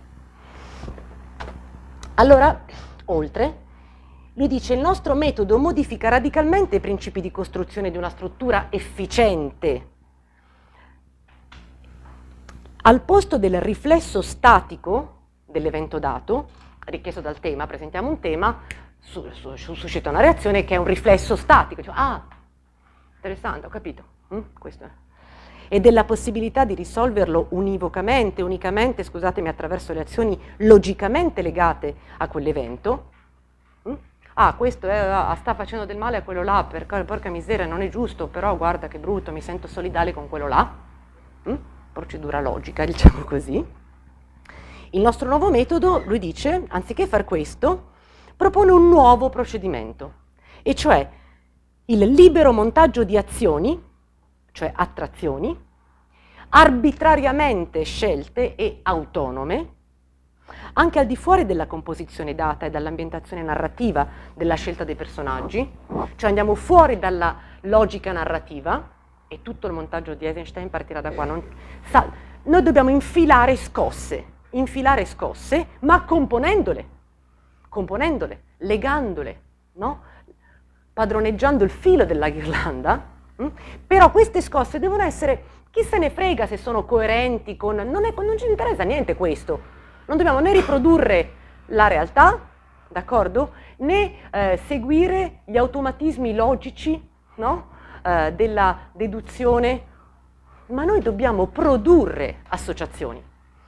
Speaker 1: Allora, oltre, lui dice il nostro metodo modifica radicalmente i principi di costruzione di una struttura efficiente. Al posto del riflesso statico dell'evento dato, richiesto dal tema, presentiamo un tema, suscita una reazione che è un riflesso statico. Cioè, interessante, ho capito. Questo è. E della possibilità di risolverlo unicamente, scusatemi, attraverso le azioni logicamente legate a quell'evento. Questo sta facendo del male a quello là, porca miseria, non è giusto, però guarda che brutto, mi sento solidale con quello là. Procedura logica, diciamo così. Il nostro nuovo metodo, lui dice, anziché far questo, propone un nuovo procedimento, e cioè il libero montaggio di azioni, cioè attrazioni, arbitrariamente scelte e autonome, anche al di fuori della composizione data e dall'ambientazione narrativa della scelta dei personaggi, cioè andiamo fuori dalla logica narrativa, e tutto il montaggio di Eisenstein partirà da qua. Noi dobbiamo infilare scosse, ma componendole, legandole, no? Padroneggiando il filo della ghirlanda, però queste scosse devono essere, chi se ne frega se sono coerenti con, non ci interessa niente questo, non dobbiamo né riprodurre la realtà, d'accordo? Né seguire gli automatismi logici, no? Della deduzione, ma noi dobbiamo produrre associazioni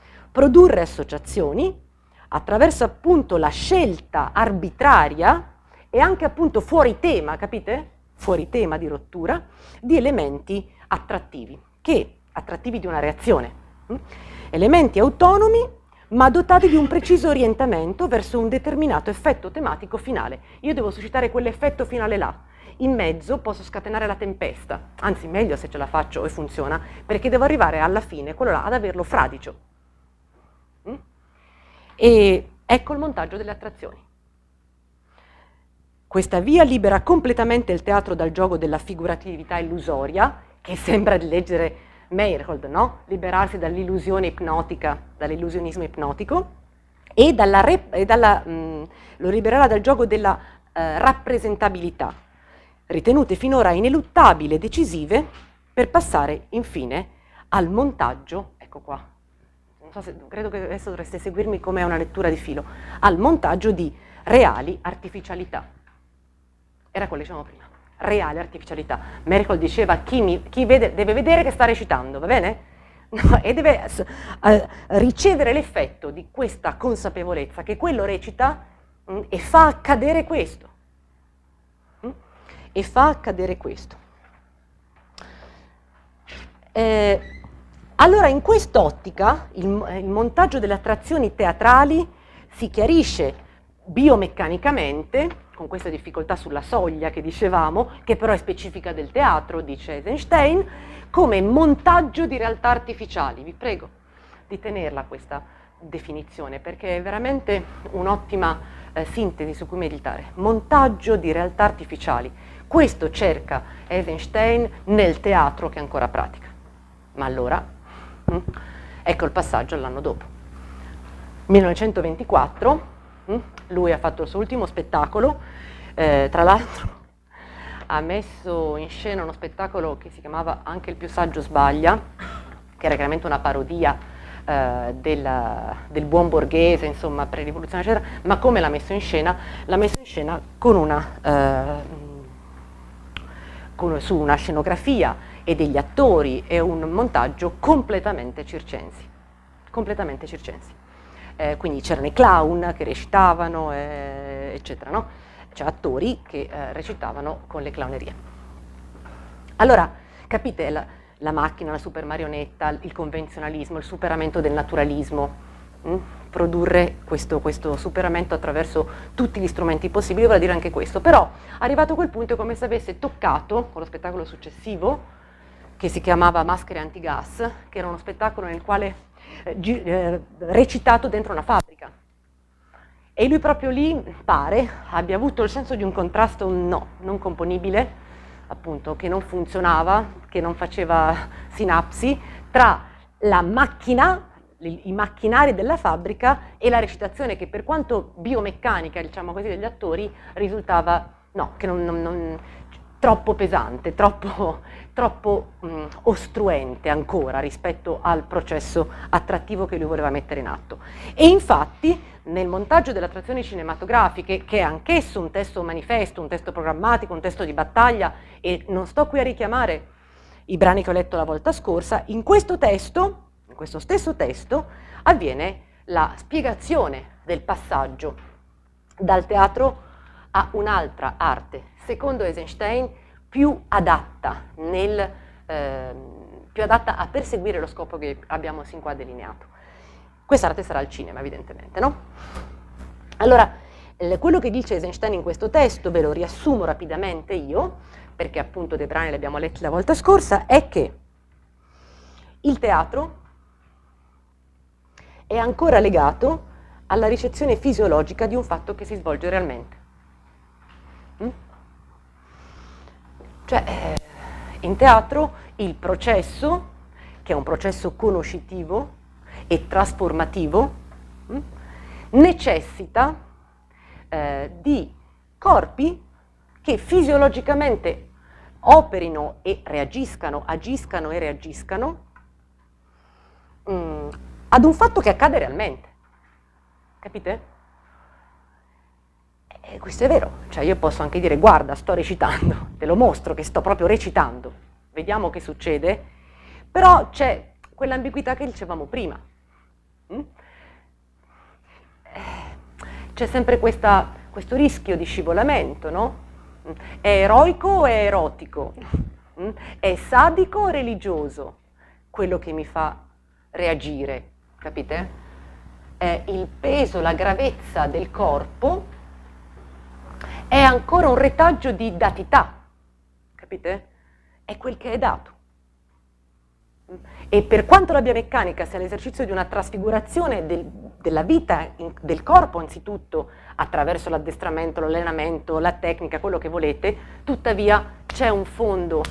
Speaker 1: attraverso appunto la scelta arbitraria e anche appunto fuori tema, capite? Fuori tema di rottura, di elementi attrattivi di una reazione. Elementi autonomi ma dotati di un preciso orientamento verso un determinato effetto tematico finale. Io devo suscitare quell'effetto finale là. In mezzo posso scatenare la tempesta, anzi meglio se ce la faccio e funziona, perché devo arrivare alla fine, quello là, ad averlo fradicio. E ecco il montaggio delle attrazioni. Questa via libera completamente il teatro dal gioco della figuratività illusoria, che sembra di leggere Meyerhold, no? Liberarsi dall'illusione ipnotica, dall'illusionismo ipnotico, e lo libererà dal gioco della rappresentabilità, ritenute finora ineluttabili e decisive, per passare infine al montaggio, ecco qua, non so se, credo che adesso dovreste seguirmi come una lettura di filo, al montaggio di reali artificialità. Era quello che dicevamo prima, reale artificialità. Meyerhold diceva chi vede deve vedere che sta recitando, va bene? No, e deve ricevere l'effetto di questa consapevolezza che quello recita e fa accadere questo. E fa accadere questo. Allora in quest'ottica il montaggio delle attrazioni teatrali si chiarisce biomeccanicamente, con questa difficoltà sulla soglia che dicevamo, che però è specifica del teatro, dice Eisenstein, come montaggio di realtà artificiali. Vi prego di tenerla questa definizione, perché è veramente un'ottima sintesi su cui meditare. Montaggio di realtà artificiali. Questo cerca Eisenstein nel teatro che ancora pratica. Ma allora, ecco il passaggio all'anno dopo. 1924, lui ha fatto il suo ultimo spettacolo, tra l'altro ha messo in scena uno spettacolo che si chiamava Anche il più saggio sbaglia, che era chiaramente una parodia del buon borghese, insomma, pre-rivoluzionario, eccetera, ma come l'ha messo in scena? L'ha messo in scena con su una scenografia e degli attori e un montaggio completamente circensi. Completamente circensi. Quindi c'erano i clown che recitavano, eccetera, no? Cioè attori che recitavano con le clownerie. Allora, capite la macchina, la super marionetta, il convenzionalismo, il superamento del naturalismo, produrre questo superamento attraverso tutti gli strumenti possibili, vuol dire anche questo. Però, arrivato a quel punto, è come se avesse toccato, con lo spettacolo successivo, che si chiamava Maschere antigas, che era uno spettacolo nel quale recitato dentro una fabbrica. E lui proprio lì, pare, abbia avuto il senso di un contrasto non componibile, appunto, che non funzionava, che non faceva sinapsi, tra la macchina, i macchinari della fabbrica e la recitazione che, per quanto biomeccanica, diciamo così, degli attori, risultava, troppo pesante, troppo ostruente ancora rispetto al processo attrattivo che lui voleva mettere in atto. E infatti nel montaggio delle attrazioni cinematografiche, che è anch'esso un testo manifesto, un testo programmatico, un testo di battaglia, e non sto qui a richiamare i brani che ho letto la volta scorsa, in questo stesso testo, avviene la spiegazione del passaggio dal teatro a un'altra arte, secondo Eisenstein, più adatta a perseguire lo scopo che abbiamo sin qua delineato. Quest'arte sarà il cinema, evidentemente, no? Allora, quello che dice Eisenstein in questo testo, ve lo riassumo rapidamente io, perché appunto dei brani li abbiamo letti la volta scorsa, è che il teatro è ancora legato alla ricezione fisiologica di un fatto che si svolge realmente. Cioè, in teatro il processo, che è un processo conoscitivo e trasformativo, necessita di corpi che fisiologicamente operino e reagiscano, agiscano e reagiscano ad un fatto che accade realmente. Capite? Questo è vero, cioè io posso anche dire guarda, sto recitando, te lo mostro che sto proprio recitando, vediamo che succede, però c'è quell'ambiguità che dicevamo prima. C'è sempre questo rischio di scivolamento, no? È eroico o è erotico? È sadico o religioso quello che mi fa reagire, capite? È il peso, la gravezza del corpo è ancora un retaggio di datità, capite? È quel che è dato. E per quanto la biomeccanica sia l'esercizio di una trasfigurazione della vita, del corpo anzitutto, attraverso l'addestramento, l'allenamento, la tecnica, quello che volete, tuttavia c'è un fondo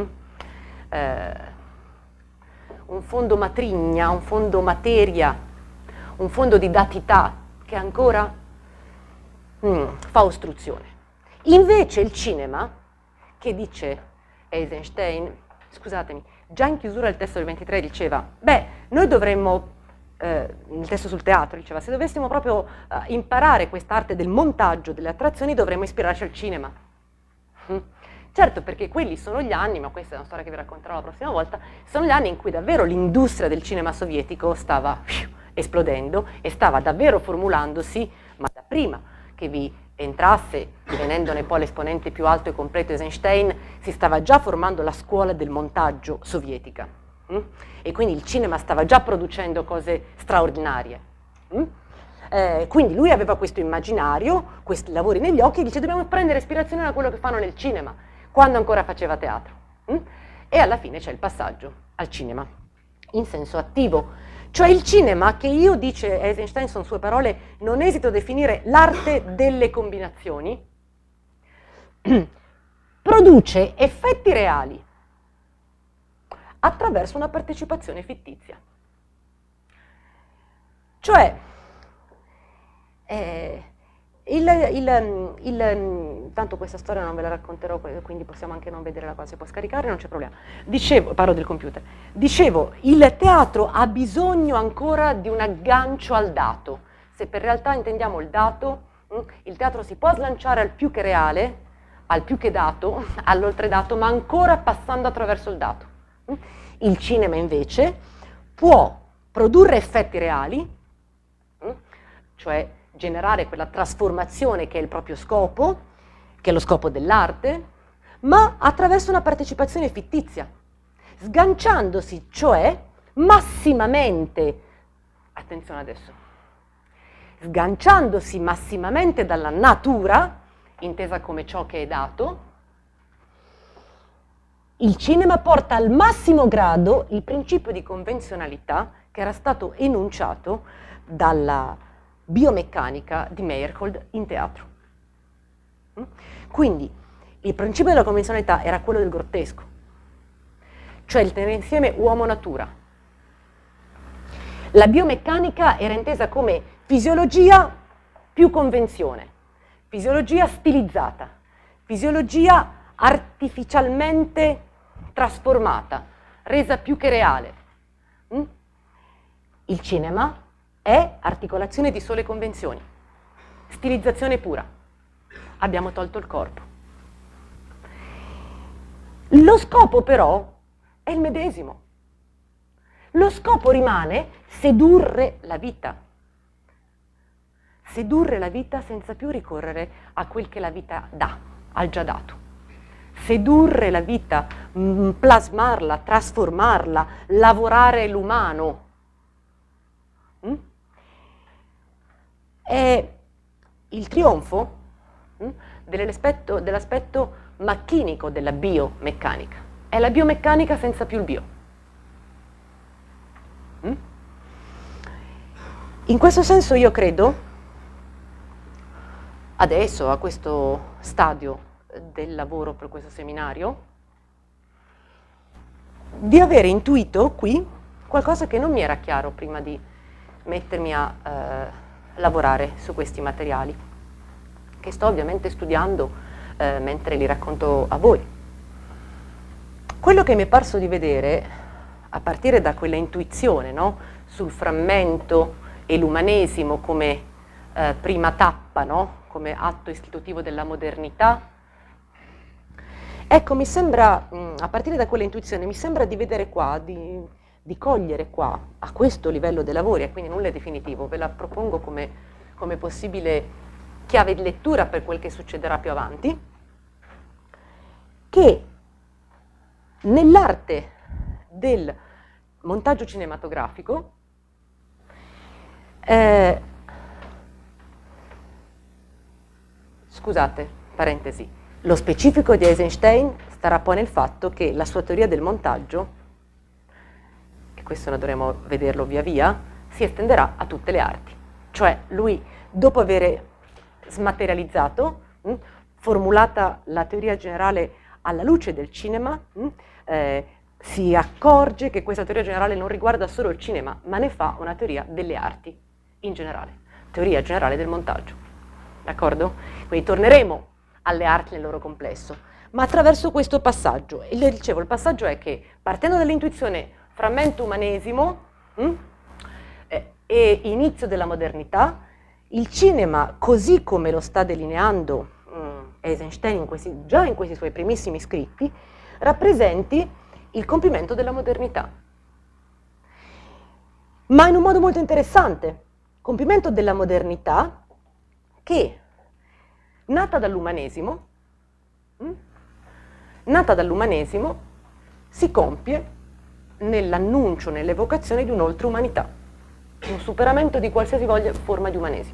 Speaker 1: matrigna, un fondo materia, un fondo di datità che ancora fa ostruzione. Invece il cinema, che dice Eisenstein, scusatemi, già in chiusura del testo del 23 diceva, beh, noi dovremmo, nel testo sul teatro diceva, se dovessimo proprio imparare quest'arte del montaggio delle attrazioni dovremmo ispirarci al cinema. Certo, perché quelli sono gli anni, ma questa è una storia che vi racconterò la prossima volta, sono gli anni in cui davvero l'industria del cinema sovietico stava esplodendo e stava davvero formulandosi, ma da prima che vi entrasse, divenendone poi l'esponente più alto e completo Eisenstein, si stava già formando la scuola del montaggio sovietica. E quindi il cinema stava già producendo cose straordinarie. Quindi lui aveva questo immaginario, questi lavori negli occhi, e dice dobbiamo prendere ispirazione da quello che fanno nel cinema, quando ancora faceva teatro. E alla fine c'è il passaggio al cinema, in senso attivo. Cioè il cinema, che io, dice Eisenstein, sono sue parole, non esito a definire l'arte delle combinazioni, produce effetti reali attraverso una partecipazione fittizia. Cioè, tanto questa storia non ve la racconterò, quindi possiamo anche non vedere la cosa, si può scaricare, non c'è problema. Dicevo, parlo del computer, dicevo, il teatro ha bisogno ancora di un aggancio al dato. Se per realtà intendiamo il dato, il teatro si può slanciare al più che reale, al più che dato, all'oltredato, ma ancora passando attraverso il dato. Il cinema invece può produrre effetti reali, cioè generare quella trasformazione che è il proprio scopo, che è lo scopo dell'arte, ma attraverso una partecipazione fittizia, sganciandosi cioè massimamente, attenzione adesso, sganciandosi massimamente dalla natura, intesa come ciò che è dato. Il cinema porta al massimo grado il principio di convenzionalità che era stato enunciato dalla biomeccanica di Meyerhold in teatro. Quindi il principio della convenzionalità era quello del grottesco, cioè il tenere insieme uomo-natura. La biomeccanica era intesa come fisiologia più convenzione, fisiologia stilizzata, fisiologia artificialmente trasformata, resa più che reale. Il cinema è articolazione di sole convenzioni, stilizzazione pura. Abbiamo tolto il corpo. Lo scopo però è il medesimo. Lo scopo rimane sedurre la vita. Sedurre la vita senza più ricorrere a quel che la vita dà, al già dato. Sedurre la vita, plasmarla, trasformarla, lavorare l'umano. È il trionfo dell'aspetto macchinico della biomeccanica. È la biomeccanica senza più il bio. In questo senso io credo, adesso a questo stadio del lavoro per questo seminario, di aver intuito qui qualcosa che non mi era chiaro prima di mettermi a lavorare su questi materiali, che sto ovviamente studiando mentre li racconto a voi. Quello che mi è parso di vedere, a partire da quella intuizione, no, sul frammento e l'umanesimo come prima tappa, no, come atto istitutivo della modernità. Ecco, mi sembra, a partire da quella intuizione, mi sembra di vedere qua, di cogliere qua, a questo livello dei lavori, e quindi nulla è definitivo, ve la propongo come possibile chiave di lettura per quel che succederà più avanti, che nell'arte del montaggio cinematografico scusate, parentesi, lo specifico di Eisenstein starà poi nel fatto che la sua teoria del montaggio, e questo dovremo vederlo via via, si estenderà a tutte le arti. Cioè lui, dopo aver smaterializzato, formulata la teoria generale alla luce del cinema, si accorge che questa teoria generale non riguarda solo il cinema, ma ne fa una teoria delle arti in generale, teoria generale del montaggio. D'accordo? Quindi torneremo alle arti nel loro complesso, ma attraverso questo passaggio. E le dicevo, il passaggio è che, partendo dall'intuizione frammento umanesimo e inizio della modernità, il cinema, così come lo sta delineando Eisenstein già in questi suoi primissimi scritti, rappresenti il compimento della modernità. Ma in un modo molto interessante, compimento della modernità che, nata dall'umanesimo, si compie nell'annuncio, nell'evocazione di un'oltreumanità, un superamento di qualsiasi forma di umanesimo,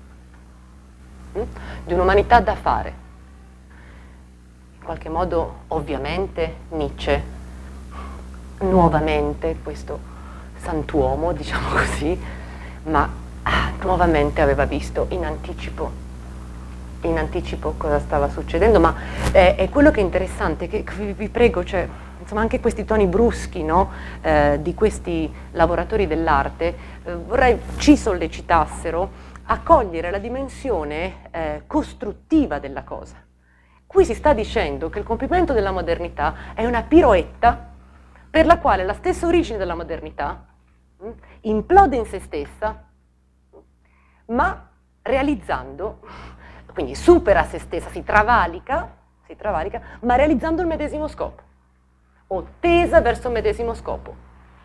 Speaker 1: di un'umanità da fare. In qualche modo, ovviamente, Nietzsche, nuovamente, questo santuomo, diciamo così, ma nuovamente aveva visto in anticipo cosa stava succedendo, ma è quello che è interessante, che vi prego, cioè, insomma, anche questi toni bruschi, no, di questi lavoratori dell'arte, vorrei ci sollecitassero a cogliere la dimensione costruttiva della cosa. Qui si sta dicendo che il compimento della modernità è una piroetta per la quale la stessa origine della modernità implode in se stessa, ma realizzando, quindi supera se stessa, si travalica, ma realizzando il medesimo scopo, o tesa verso il medesimo scopo.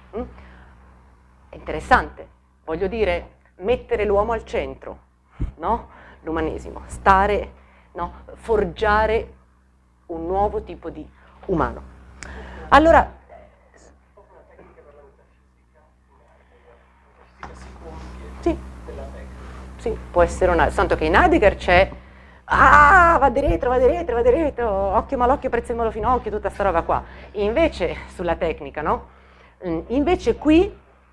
Speaker 1: È interessante, voglio dire, mettere l'uomo al centro, no? L'umanesimo, forgiare un nuovo tipo di umano. Allora, sì, può essere tanto che in Heidegger c'è va diretro, occhio malocchio, prezzemolo finocchio, tutta sta roba qua. Invece, sulla tecnica, no? Invece qui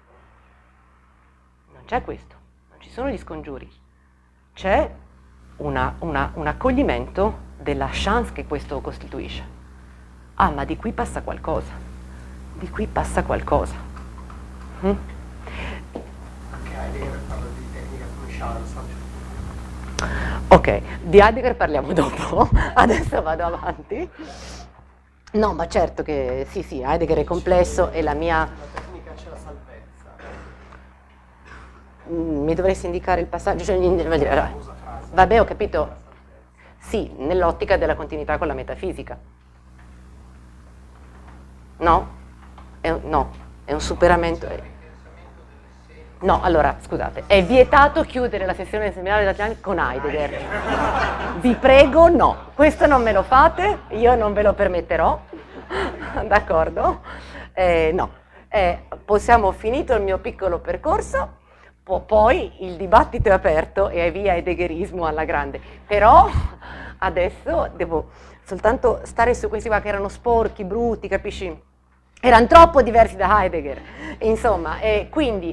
Speaker 1: non c'è questo, non ci sono gli scongiuri, c'è un accoglimento della chance che questo costituisce. Ma di qui passa qualcosa, Ok, di Heidegger parliamo dopo, adesso vado avanti. No, ma certo che sì, Heidegger è complesso e la mia...
Speaker 2: La tecnica c'è la salvezza.
Speaker 1: Mi dovresti indicare il passaggio? Vabbè, ho capito. Sì, nell'ottica della continuità con la metafisica. No? È un superamento... No, allora, scusate, è vietato chiudere la sessione seminale dell'Atlantico con Heidegger. Vi prego, no, questo non me lo fate, io non ve lo permetterò, d'accordo? No, possiamo finito il mio piccolo percorso, poi il dibattito è aperto e via Heideggerismo alla grande, però adesso devo soltanto stare su questi qua che erano sporchi, brutti, capisci? Erano troppo diversi da Heidegger, insomma, e quindi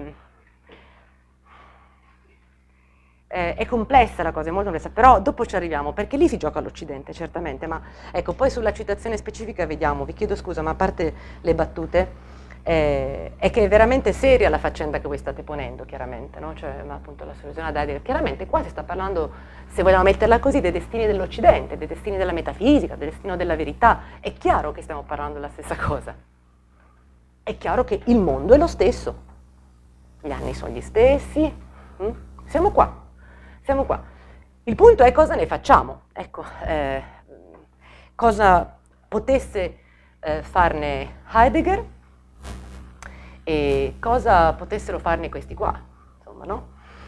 Speaker 1: è complessa la cosa, è molto complessa, però dopo ci arriviamo, perché lì si gioca all'Occidente, certamente, ma ecco, poi sulla citazione specifica vediamo, vi chiedo scusa, ma a parte le battute, è che è veramente seria la faccenda che voi state ponendo, chiaramente, no? Cioè, ma appunto la soluzione ad Heidegger, chiaramente qua si sta parlando, se vogliamo metterla così, dei destini dell'Occidente, dei destini della metafisica, del destino della verità. È chiaro che stiamo parlando della stessa cosa, è chiaro che il mondo è lo stesso, gli anni sono gli stessi, siamo qua. Il punto è cosa ne facciamo. Ecco, cosa potesse farne Heidegger e cosa potessero farne questi qua, insomma, no?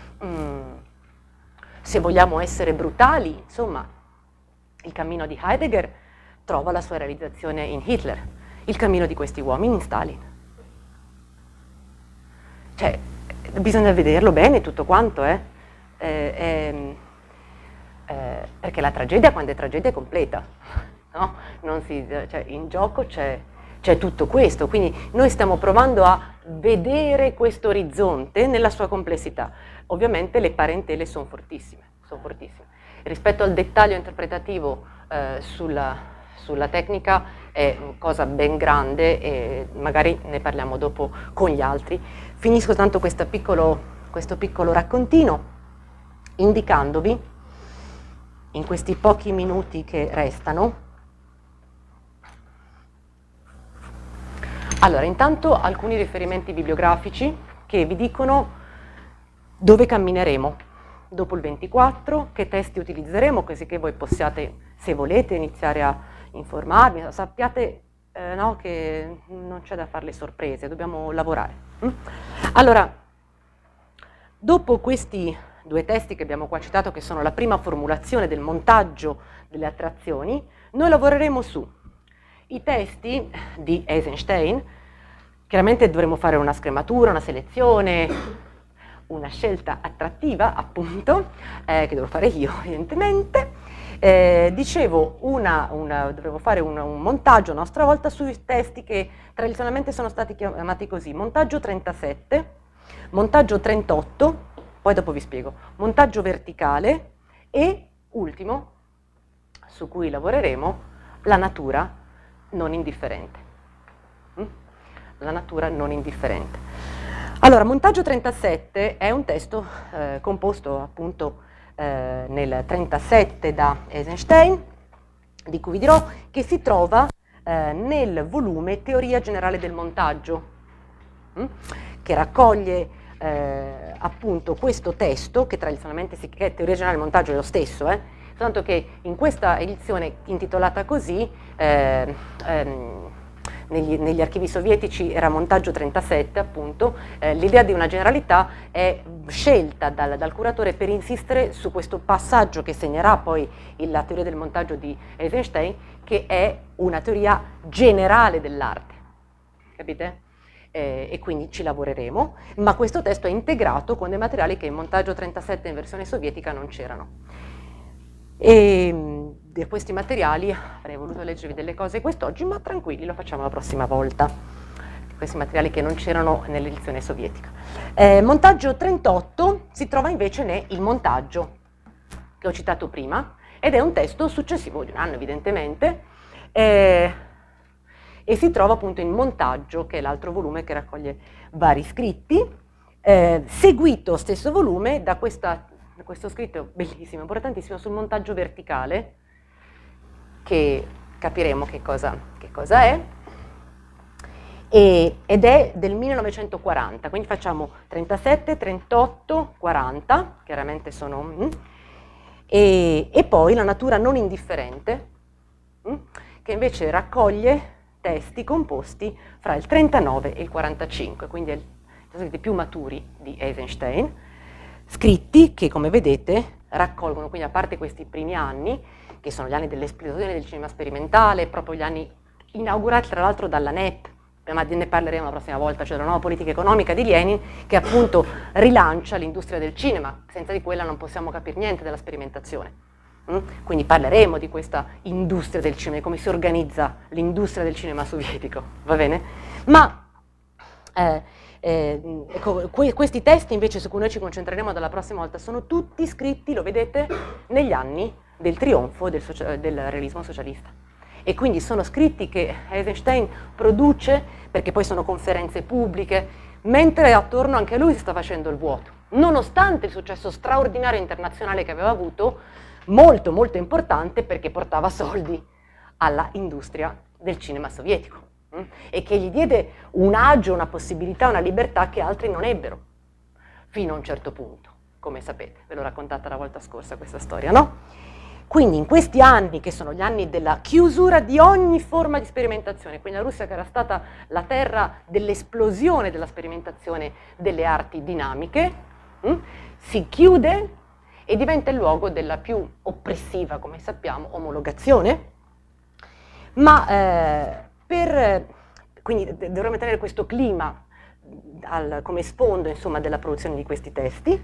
Speaker 1: Se vogliamo essere brutali, insomma, il cammino di Heidegger trova la sua realizzazione in Hitler, il cammino di questi uomini in Stalin. Cioè, bisogna vederlo bene tutto quanto, perché la tragedia, quando è tragedia, è completa, no? Cioè, in gioco c'è tutto questo, quindi noi stiamo provando a vedere questo orizzonte nella sua complessità. Ovviamente le parentele sono fortissime. Rispetto al dettaglio interpretativo sulla tecnica è cosa ben grande e magari ne parliamo dopo con gli altri. Finisco tanto questo piccolo raccontino indicandovi in questi pochi minuti che restano. Allora, intanto alcuni riferimenti bibliografici che vi dicono dove cammineremo dopo il 24, che testi utilizzeremo, così che voi possiate, se volete, iniziare a informarvi, sappiate no, che non c'è da fare le sorprese, dobbiamo lavorare. Allora, dopo questi due testi che abbiamo qua citato, che sono la prima formulazione del montaggio delle attrazioni, noi lavoreremo su i testi di Eisenstein. Chiaramente dovremo fare una scrematura, una selezione, una scelta attrattiva, appunto, che devo fare io, evidentemente. Dicevo, dovremo fare un montaggio a nostra volta sui testi che tradizionalmente sono stati chiamati così: montaggio 37, montaggio 38, poi dopo vi spiego, montaggio verticale e, ultimo, su cui lavoreremo, la natura non indifferente. La natura non indifferente. Allora, montaggio 37 è un testo composto appunto nel 37 da Eisenstein, di cui vi dirò, che si trova nel volume Teoria generale del montaggio, che raccoglie appunto questo testo, che tradizionalmente che è Teoria generale del montaggio, è lo stesso, soltanto che in questa edizione intitolata così, negli archivi sovietici era montaggio 37, appunto, l'idea di una generalità è scelta dal curatore per insistere su questo passaggio che segnerà poi la teoria del montaggio di Eisenstein, che è una teoria generale dell'arte, capite? E quindi ci lavoreremo, ma questo testo è integrato con dei materiali che in montaggio 37 in versione sovietica non c'erano. E di questi materiali avrei voluto leggervi delle cose quest'oggi, ma tranquilli, lo facciamo la prossima volta. Questi materiali che non c'erano nell'edizione sovietica. Montaggio 38 si trova invece nel montaggio che ho citato prima, ed è un testo successivo di un anno, evidentemente, e si trova appunto in montaggio, che è l'altro volume che raccoglie vari scritti, seguito stesso volume da questo scritto bellissimo, importantissimo, sul montaggio verticale, che capiremo che cosa è, ed è del 1940, quindi facciamo 37, 38, 40, chiaramente sono, e poi la natura non indifferente, che invece raccoglie testi composti fra il 39 e il 45, quindi è i più maturi di Eisenstein, scritti che, come vedete, raccolgono, quindi a parte questi primi anni, che sono gli anni dell'esplosione del cinema sperimentale, proprio gli anni inaugurati tra l'altro dalla NEP, ma ne parleremo la prossima volta, cioè della nuova politica economica di Lenin, che appunto rilancia l'industria del cinema, senza di quella non possiamo capire niente della sperimentazione. Quindi parleremo di questa industria del cinema, di come si organizza l'industria del cinema sovietico, va bene? Ma ecco, questi testi invece su cui noi ci concentreremo dalla prossima volta sono tutti scritti, lo vedete, negli anni del trionfo del realismo socialista. E quindi sono scritti che Eisenstein produce, perché poi sono conferenze pubbliche, mentre attorno anche a lui si sta facendo il vuoto, nonostante il successo straordinario internazionale che aveva avuto, molto molto importante, perché portava soldi alla industria del cinema sovietico, e che gli diede un agio, una possibilità, una libertà che altri non ebbero, fino a un certo punto. come sapete, ve l'ho raccontata la volta scorsa questa storia, no? Quindi in questi anni, che sono gli anni della chiusura di ogni forma di sperimentazione, quindi la Russia che era stata la terra dell'esplosione della sperimentazione delle arti dinamiche, si chiude e diventa il luogo della più oppressiva, come sappiamo, omologazione, ma quindi dovremmo tenere questo clima come sfondo, insomma, della produzione di questi testi,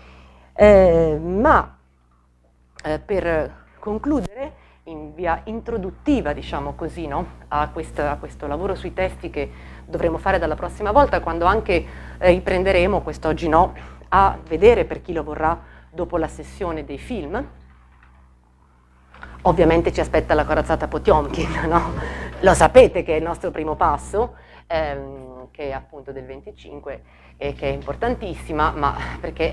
Speaker 1: per concludere in via introduttiva, diciamo così, no? a questo lavoro sui testi che dovremo fare dalla prossima volta, quando anche riprenderemo, quest'oggi no, a vedere, per chi lo vorrà, dopo la sessione dei film. Ovviamente ci aspetta la corazzata Potiomkin, no? Lo sapete che è il nostro primo passo, che è appunto del 25 e che è importantissima, ma perché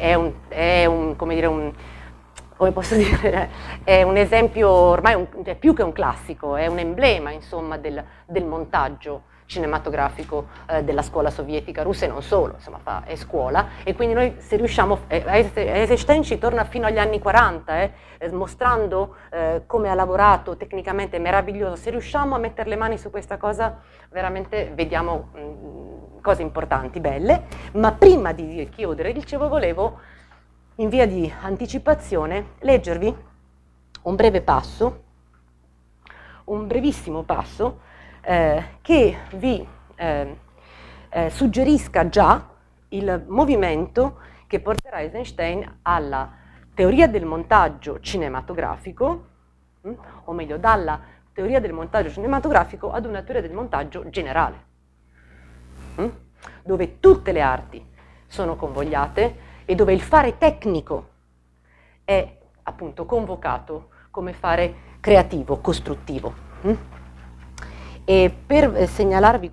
Speaker 1: come posso dire, è un esempio, ormai è più che un classico, è un emblema, insomma, del montaggio cinematografico della scuola sovietica russa e non solo, insomma, è scuola, e quindi noi, se riusciamo, Eisenstein ci torna fino agli anni 40, mostrando come ha lavorato tecnicamente meraviglioso. Se riusciamo a mettere le mani su questa cosa, veramente vediamo cose importanti, belle. Ma prima di chiudere, dicevo, volevo, in via di anticipazione, leggervi un brevissimo passo che vi suggerisca già il movimento che porterà Eisenstein alla teoria del montaggio cinematografico, o meglio, dalla teoria del montaggio cinematografico ad una teoria del montaggio generale, dove tutte le arti sono convogliate e dove il fare tecnico è appunto convocato come fare creativo, costruttivo. E per segnalarvi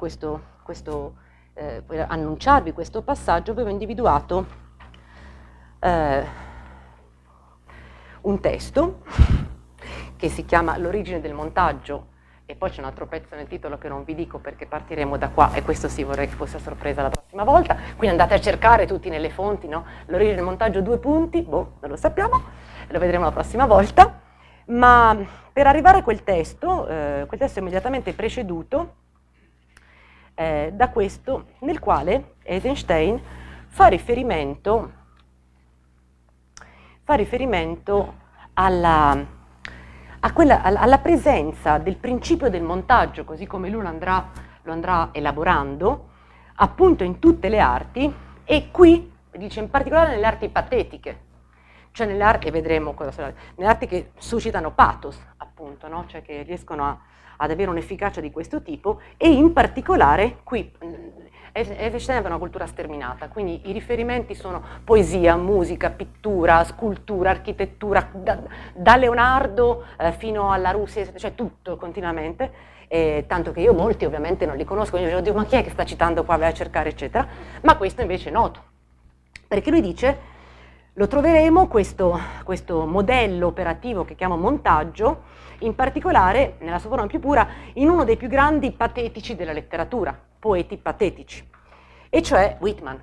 Speaker 1: annunciarvi questo passaggio, avevo individuato un testo che si chiama L'origine del montaggio, e poi c'è un altro pezzo nel titolo che non vi dico perché partiremo da qua, e questo sì, vorrei che fosse a sorpresa la prossima volta, quindi andate a cercare tutti nelle fonti, no? L'origine del montaggio, 2 punti, non lo sappiamo, lo vedremo la prossima volta. Ma per arrivare a quel testo è immediatamente preceduto da questo, nel quale Eisenstein fa riferimento alla presenza del principio del montaggio, così come lui lo andrà elaborando, appunto in tutte le arti, e qui, dice, in particolare nelle arti patetiche, cioè nelle arti, vedremo cosa sono, nelle arti che suscitano pathos, appunto, no? Cioè che riescono ad avere un'efficacia di questo tipo, e in particolare qui Eisenstein aveva una cultura sterminata, quindi i riferimenti sono poesia, musica, pittura, scultura, architettura, da Leonardo fino alla Russia, cioè tutto continuamente, tanto che io molti ovviamente non li conosco, io dico ma chi è che sta citando qua, vai a cercare eccetera, ma questo invece è noto, perché lui dice, lo troveremo questo modello operativo che chiamo montaggio, in particolare, nella sua forma più pura, in uno dei più grandi patetici della letteratura, poeti patetici, e cioè Whitman.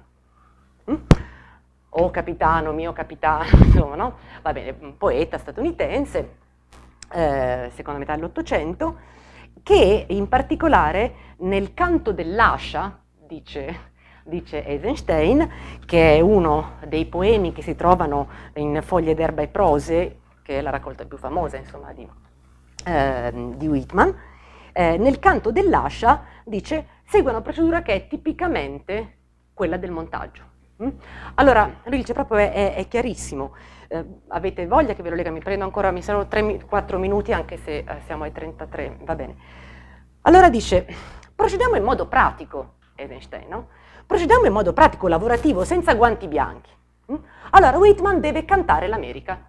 Speaker 1: O capitano, mio capitano, insomma, no? Va bene, un poeta statunitense, seconda metà dell'Ottocento, che in particolare nel canto dell'ascia, dice Eisenstein, che è uno dei poemi che si trovano in Foglie d'erba e prose, che è la raccolta più famosa, insomma, di Whitman, nel canto dell'ascia, dice, segue una procedura che è tipicamente quella del montaggio. Allora, lui dice proprio, è chiarissimo, avete voglia che ve lo lega, mi prendo ancora, mi servono 3-4 minuti, anche se siamo ai 33, va bene. Allora dice, procediamo in modo pratico, Eisenstein, no? Procediamo in modo pratico, lavorativo, senza guanti bianchi. Allora Whitman deve cantare l'America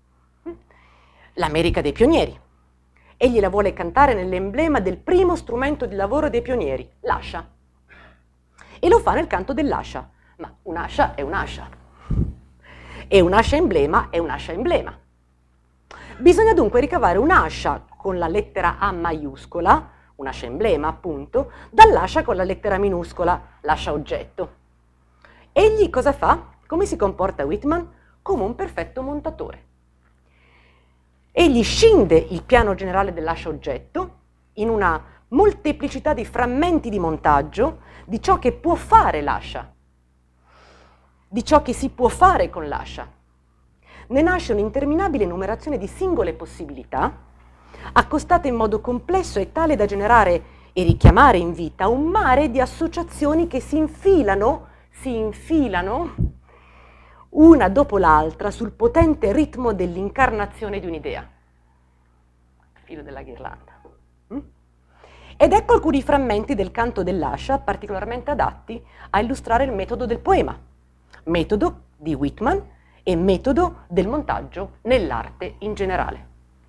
Speaker 1: dei pionieri. Egli la vuole cantare nell'emblema del primo strumento di lavoro dei pionieri, l'ascia. E lo fa nel canto dell'ascia. Ma un'ascia è un'ascia. E un'ascia emblema è un'ascia emblema. Bisogna dunque ricavare un'ascia con la lettera A maiuscola, un'ascia emblema appunto, dall'ascia con la lettera minuscola, l'ascia oggetto. Egli cosa fa? Come si comporta Whitman? come un perfetto montatore. Egli scinde il piano generale dell'ascia-oggetto in una molteplicità di frammenti di montaggio di ciò che può fare l'ascia, di ciò che si può fare con l'ascia. Ne nasce un'interminabile enumerazione di singole possibilità, accostate in modo complesso e tale da generare e richiamare in vita un mare di associazioni che si infilano una dopo l'altra sul potente ritmo dell'incarnazione di un'idea. Filo della ghirlanda. Ed ecco alcuni frammenti del canto dell'ascia particolarmente adatti a illustrare il metodo del poema, metodo di Whitman e metodo del montaggio nell'arte in generale.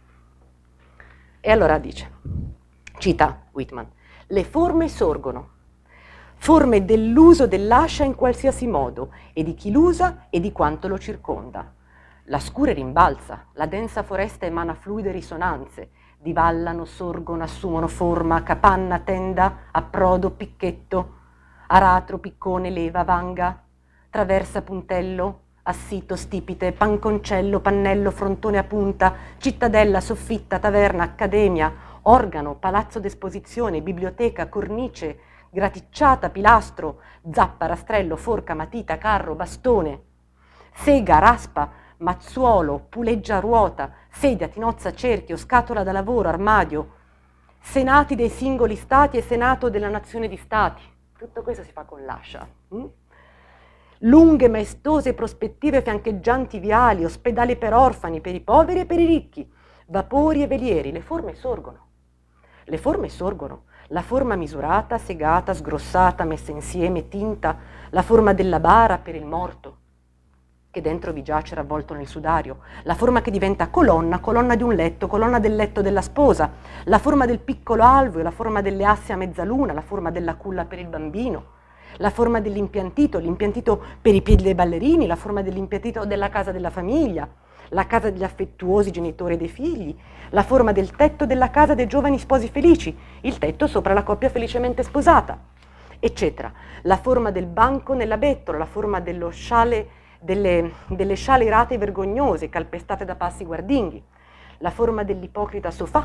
Speaker 1: E allora dice, cita Whitman, le forme sorgono, forme dell'uso dell'ascia in qualsiasi modo, e di chi l'usa e di quanto lo circonda. La scure rimbalza, la densa foresta emana fluide risonanze, divallano, sorgono, assumono forma, capanna, tenda, approdo, picchetto, aratro, piccone, leva, vanga, traversa, puntello, assito, stipite, panconcello, pannello, frontone a punta, cittadella, soffitta, taverna, accademia, organo, palazzo d'esposizione, biblioteca, cornice, graticciata, pilastro, zappa, rastrello, forca, matita, carro, bastone, sega, raspa, mazzuolo, puleggia a ruota, sedia, tinozza, cerchio, scatola da lavoro, armadio, senati dei singoli stati e senato della nazione di stati. Tutto questo si fa con l'ascia. Lunghe, maestose prospettive fiancheggianti viali, ospedali per orfani, per i poveri e per i ricchi, vapori e velieri, le forme sorgono. Le forme sorgono. La forma misurata, segata, sgrossata, messa insieme, tinta, la forma della bara per il morto, che dentro vi giace ravvolto nel sudario, la forma che diventa colonna, colonna di un letto, colonna del letto della sposa, la forma del piccolo alveo, la forma delle assi a mezzaluna, la forma della culla per il bambino, la forma dell'impiantito, l'impiantito per i piedi dei ballerini, la forma dell'impiantito della casa della famiglia, la casa degli affettuosi genitori dei figli, la forma del tetto della casa dei giovani sposi felici, il tetto sopra la coppia felicemente sposata, eccetera. La forma del banco nella bettola, la forma dello sciale, delle sciale irate e vergognose, calpestate da passi guardinghi, la forma dell'ipocrita sofà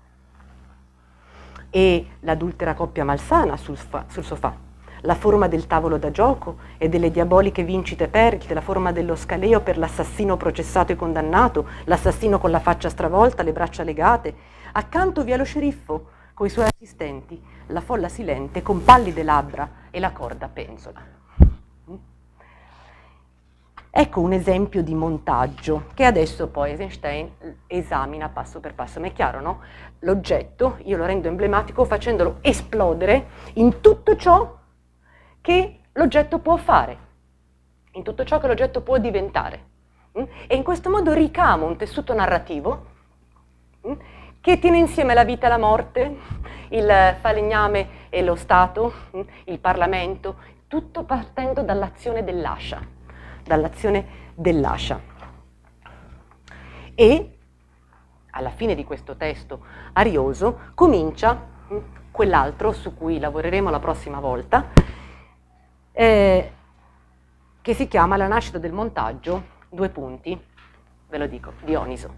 Speaker 1: e l'adultera coppia malsana sul sofà, la forma del tavolo da gioco e delle diaboliche vincite perdite, la forma dello scaleo per l'assassino processato e condannato, l'assassino con la faccia stravolta, le braccia legate, accanto via lo sceriffo coi suoi assistenti, la folla silente con pallide labbra e la corda penzola. Ecco un esempio di montaggio che adesso poi Eisenstein esamina passo per passo. Ma è chiaro, no? L'oggetto io lo rendo emblematico facendolo esplodere in tutto ciò che l'oggetto può fare, in tutto ciò che l'oggetto può diventare. E in questo modo ricamo un tessuto narrativo che tiene insieme la vita e la morte, il falegname e lo Stato, il Parlamento, tutto partendo dall'azione dell'ascia, E alla fine di questo testo arioso comincia quell'altro su cui lavoreremo la prossima volta, che si chiama La nascita del montaggio, ve lo dico, Dioniso.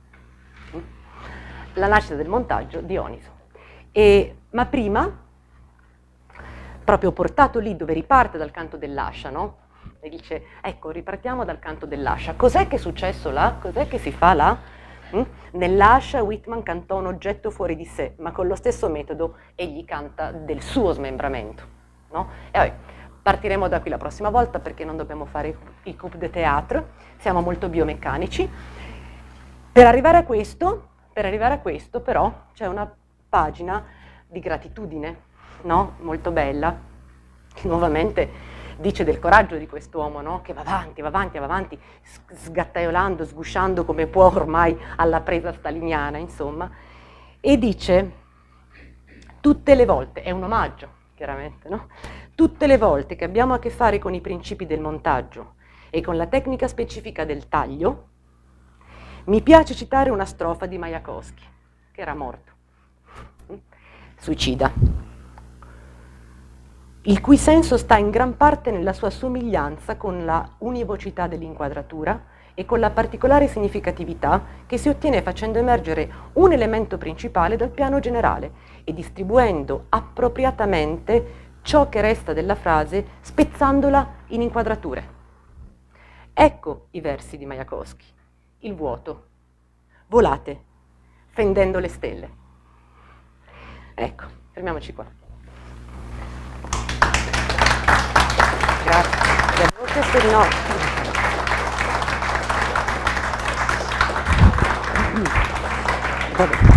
Speaker 1: La nascita del montaggio, Dioniso. Ma prima, proprio portato lì dove riparte dal canto dell'ascia, no? E dice, ecco, ripartiamo dal canto dell'ascia. Cos'è che è successo là? Cos'è che si fa là? Nell'ascia Whitman cantò un oggetto fuori di sé, ma con lo stesso metodo egli canta del suo smembramento, no? E vabbè, partiremo da qui la prossima volta perché non dobbiamo fare i coup de théâtre, siamo molto biomeccanici. Per arrivare a questo però c'è una pagina di gratitudine, no? Molto bella, che nuovamente dice del coraggio di quest'uomo, no? Che va avanti, sgattaiolando, sgusciando come può ormai alla presa staliniana, insomma, e dice, tutte le volte, è un omaggio, chiaramente, no? Tutte le volte che abbiamo a che fare con i principi del montaggio e con la tecnica specifica del taglio, mi piace citare una strofa di Majakovskij, che era morto, suicida, il cui senso sta in gran parte nella sua somiglianza con la univocità dell'inquadratura e con la particolare significatività che si ottiene facendo emergere un elemento principale dal piano generale e distribuendo appropriatamente ciò che resta della frase, spezzandola in inquadrature. Ecco i versi di Majakovskij. Il vuoto. Volate, fendendo le stelle. Ecco, fermiamoci qua. Grazie. Avevo chiesto di no. Vabbè.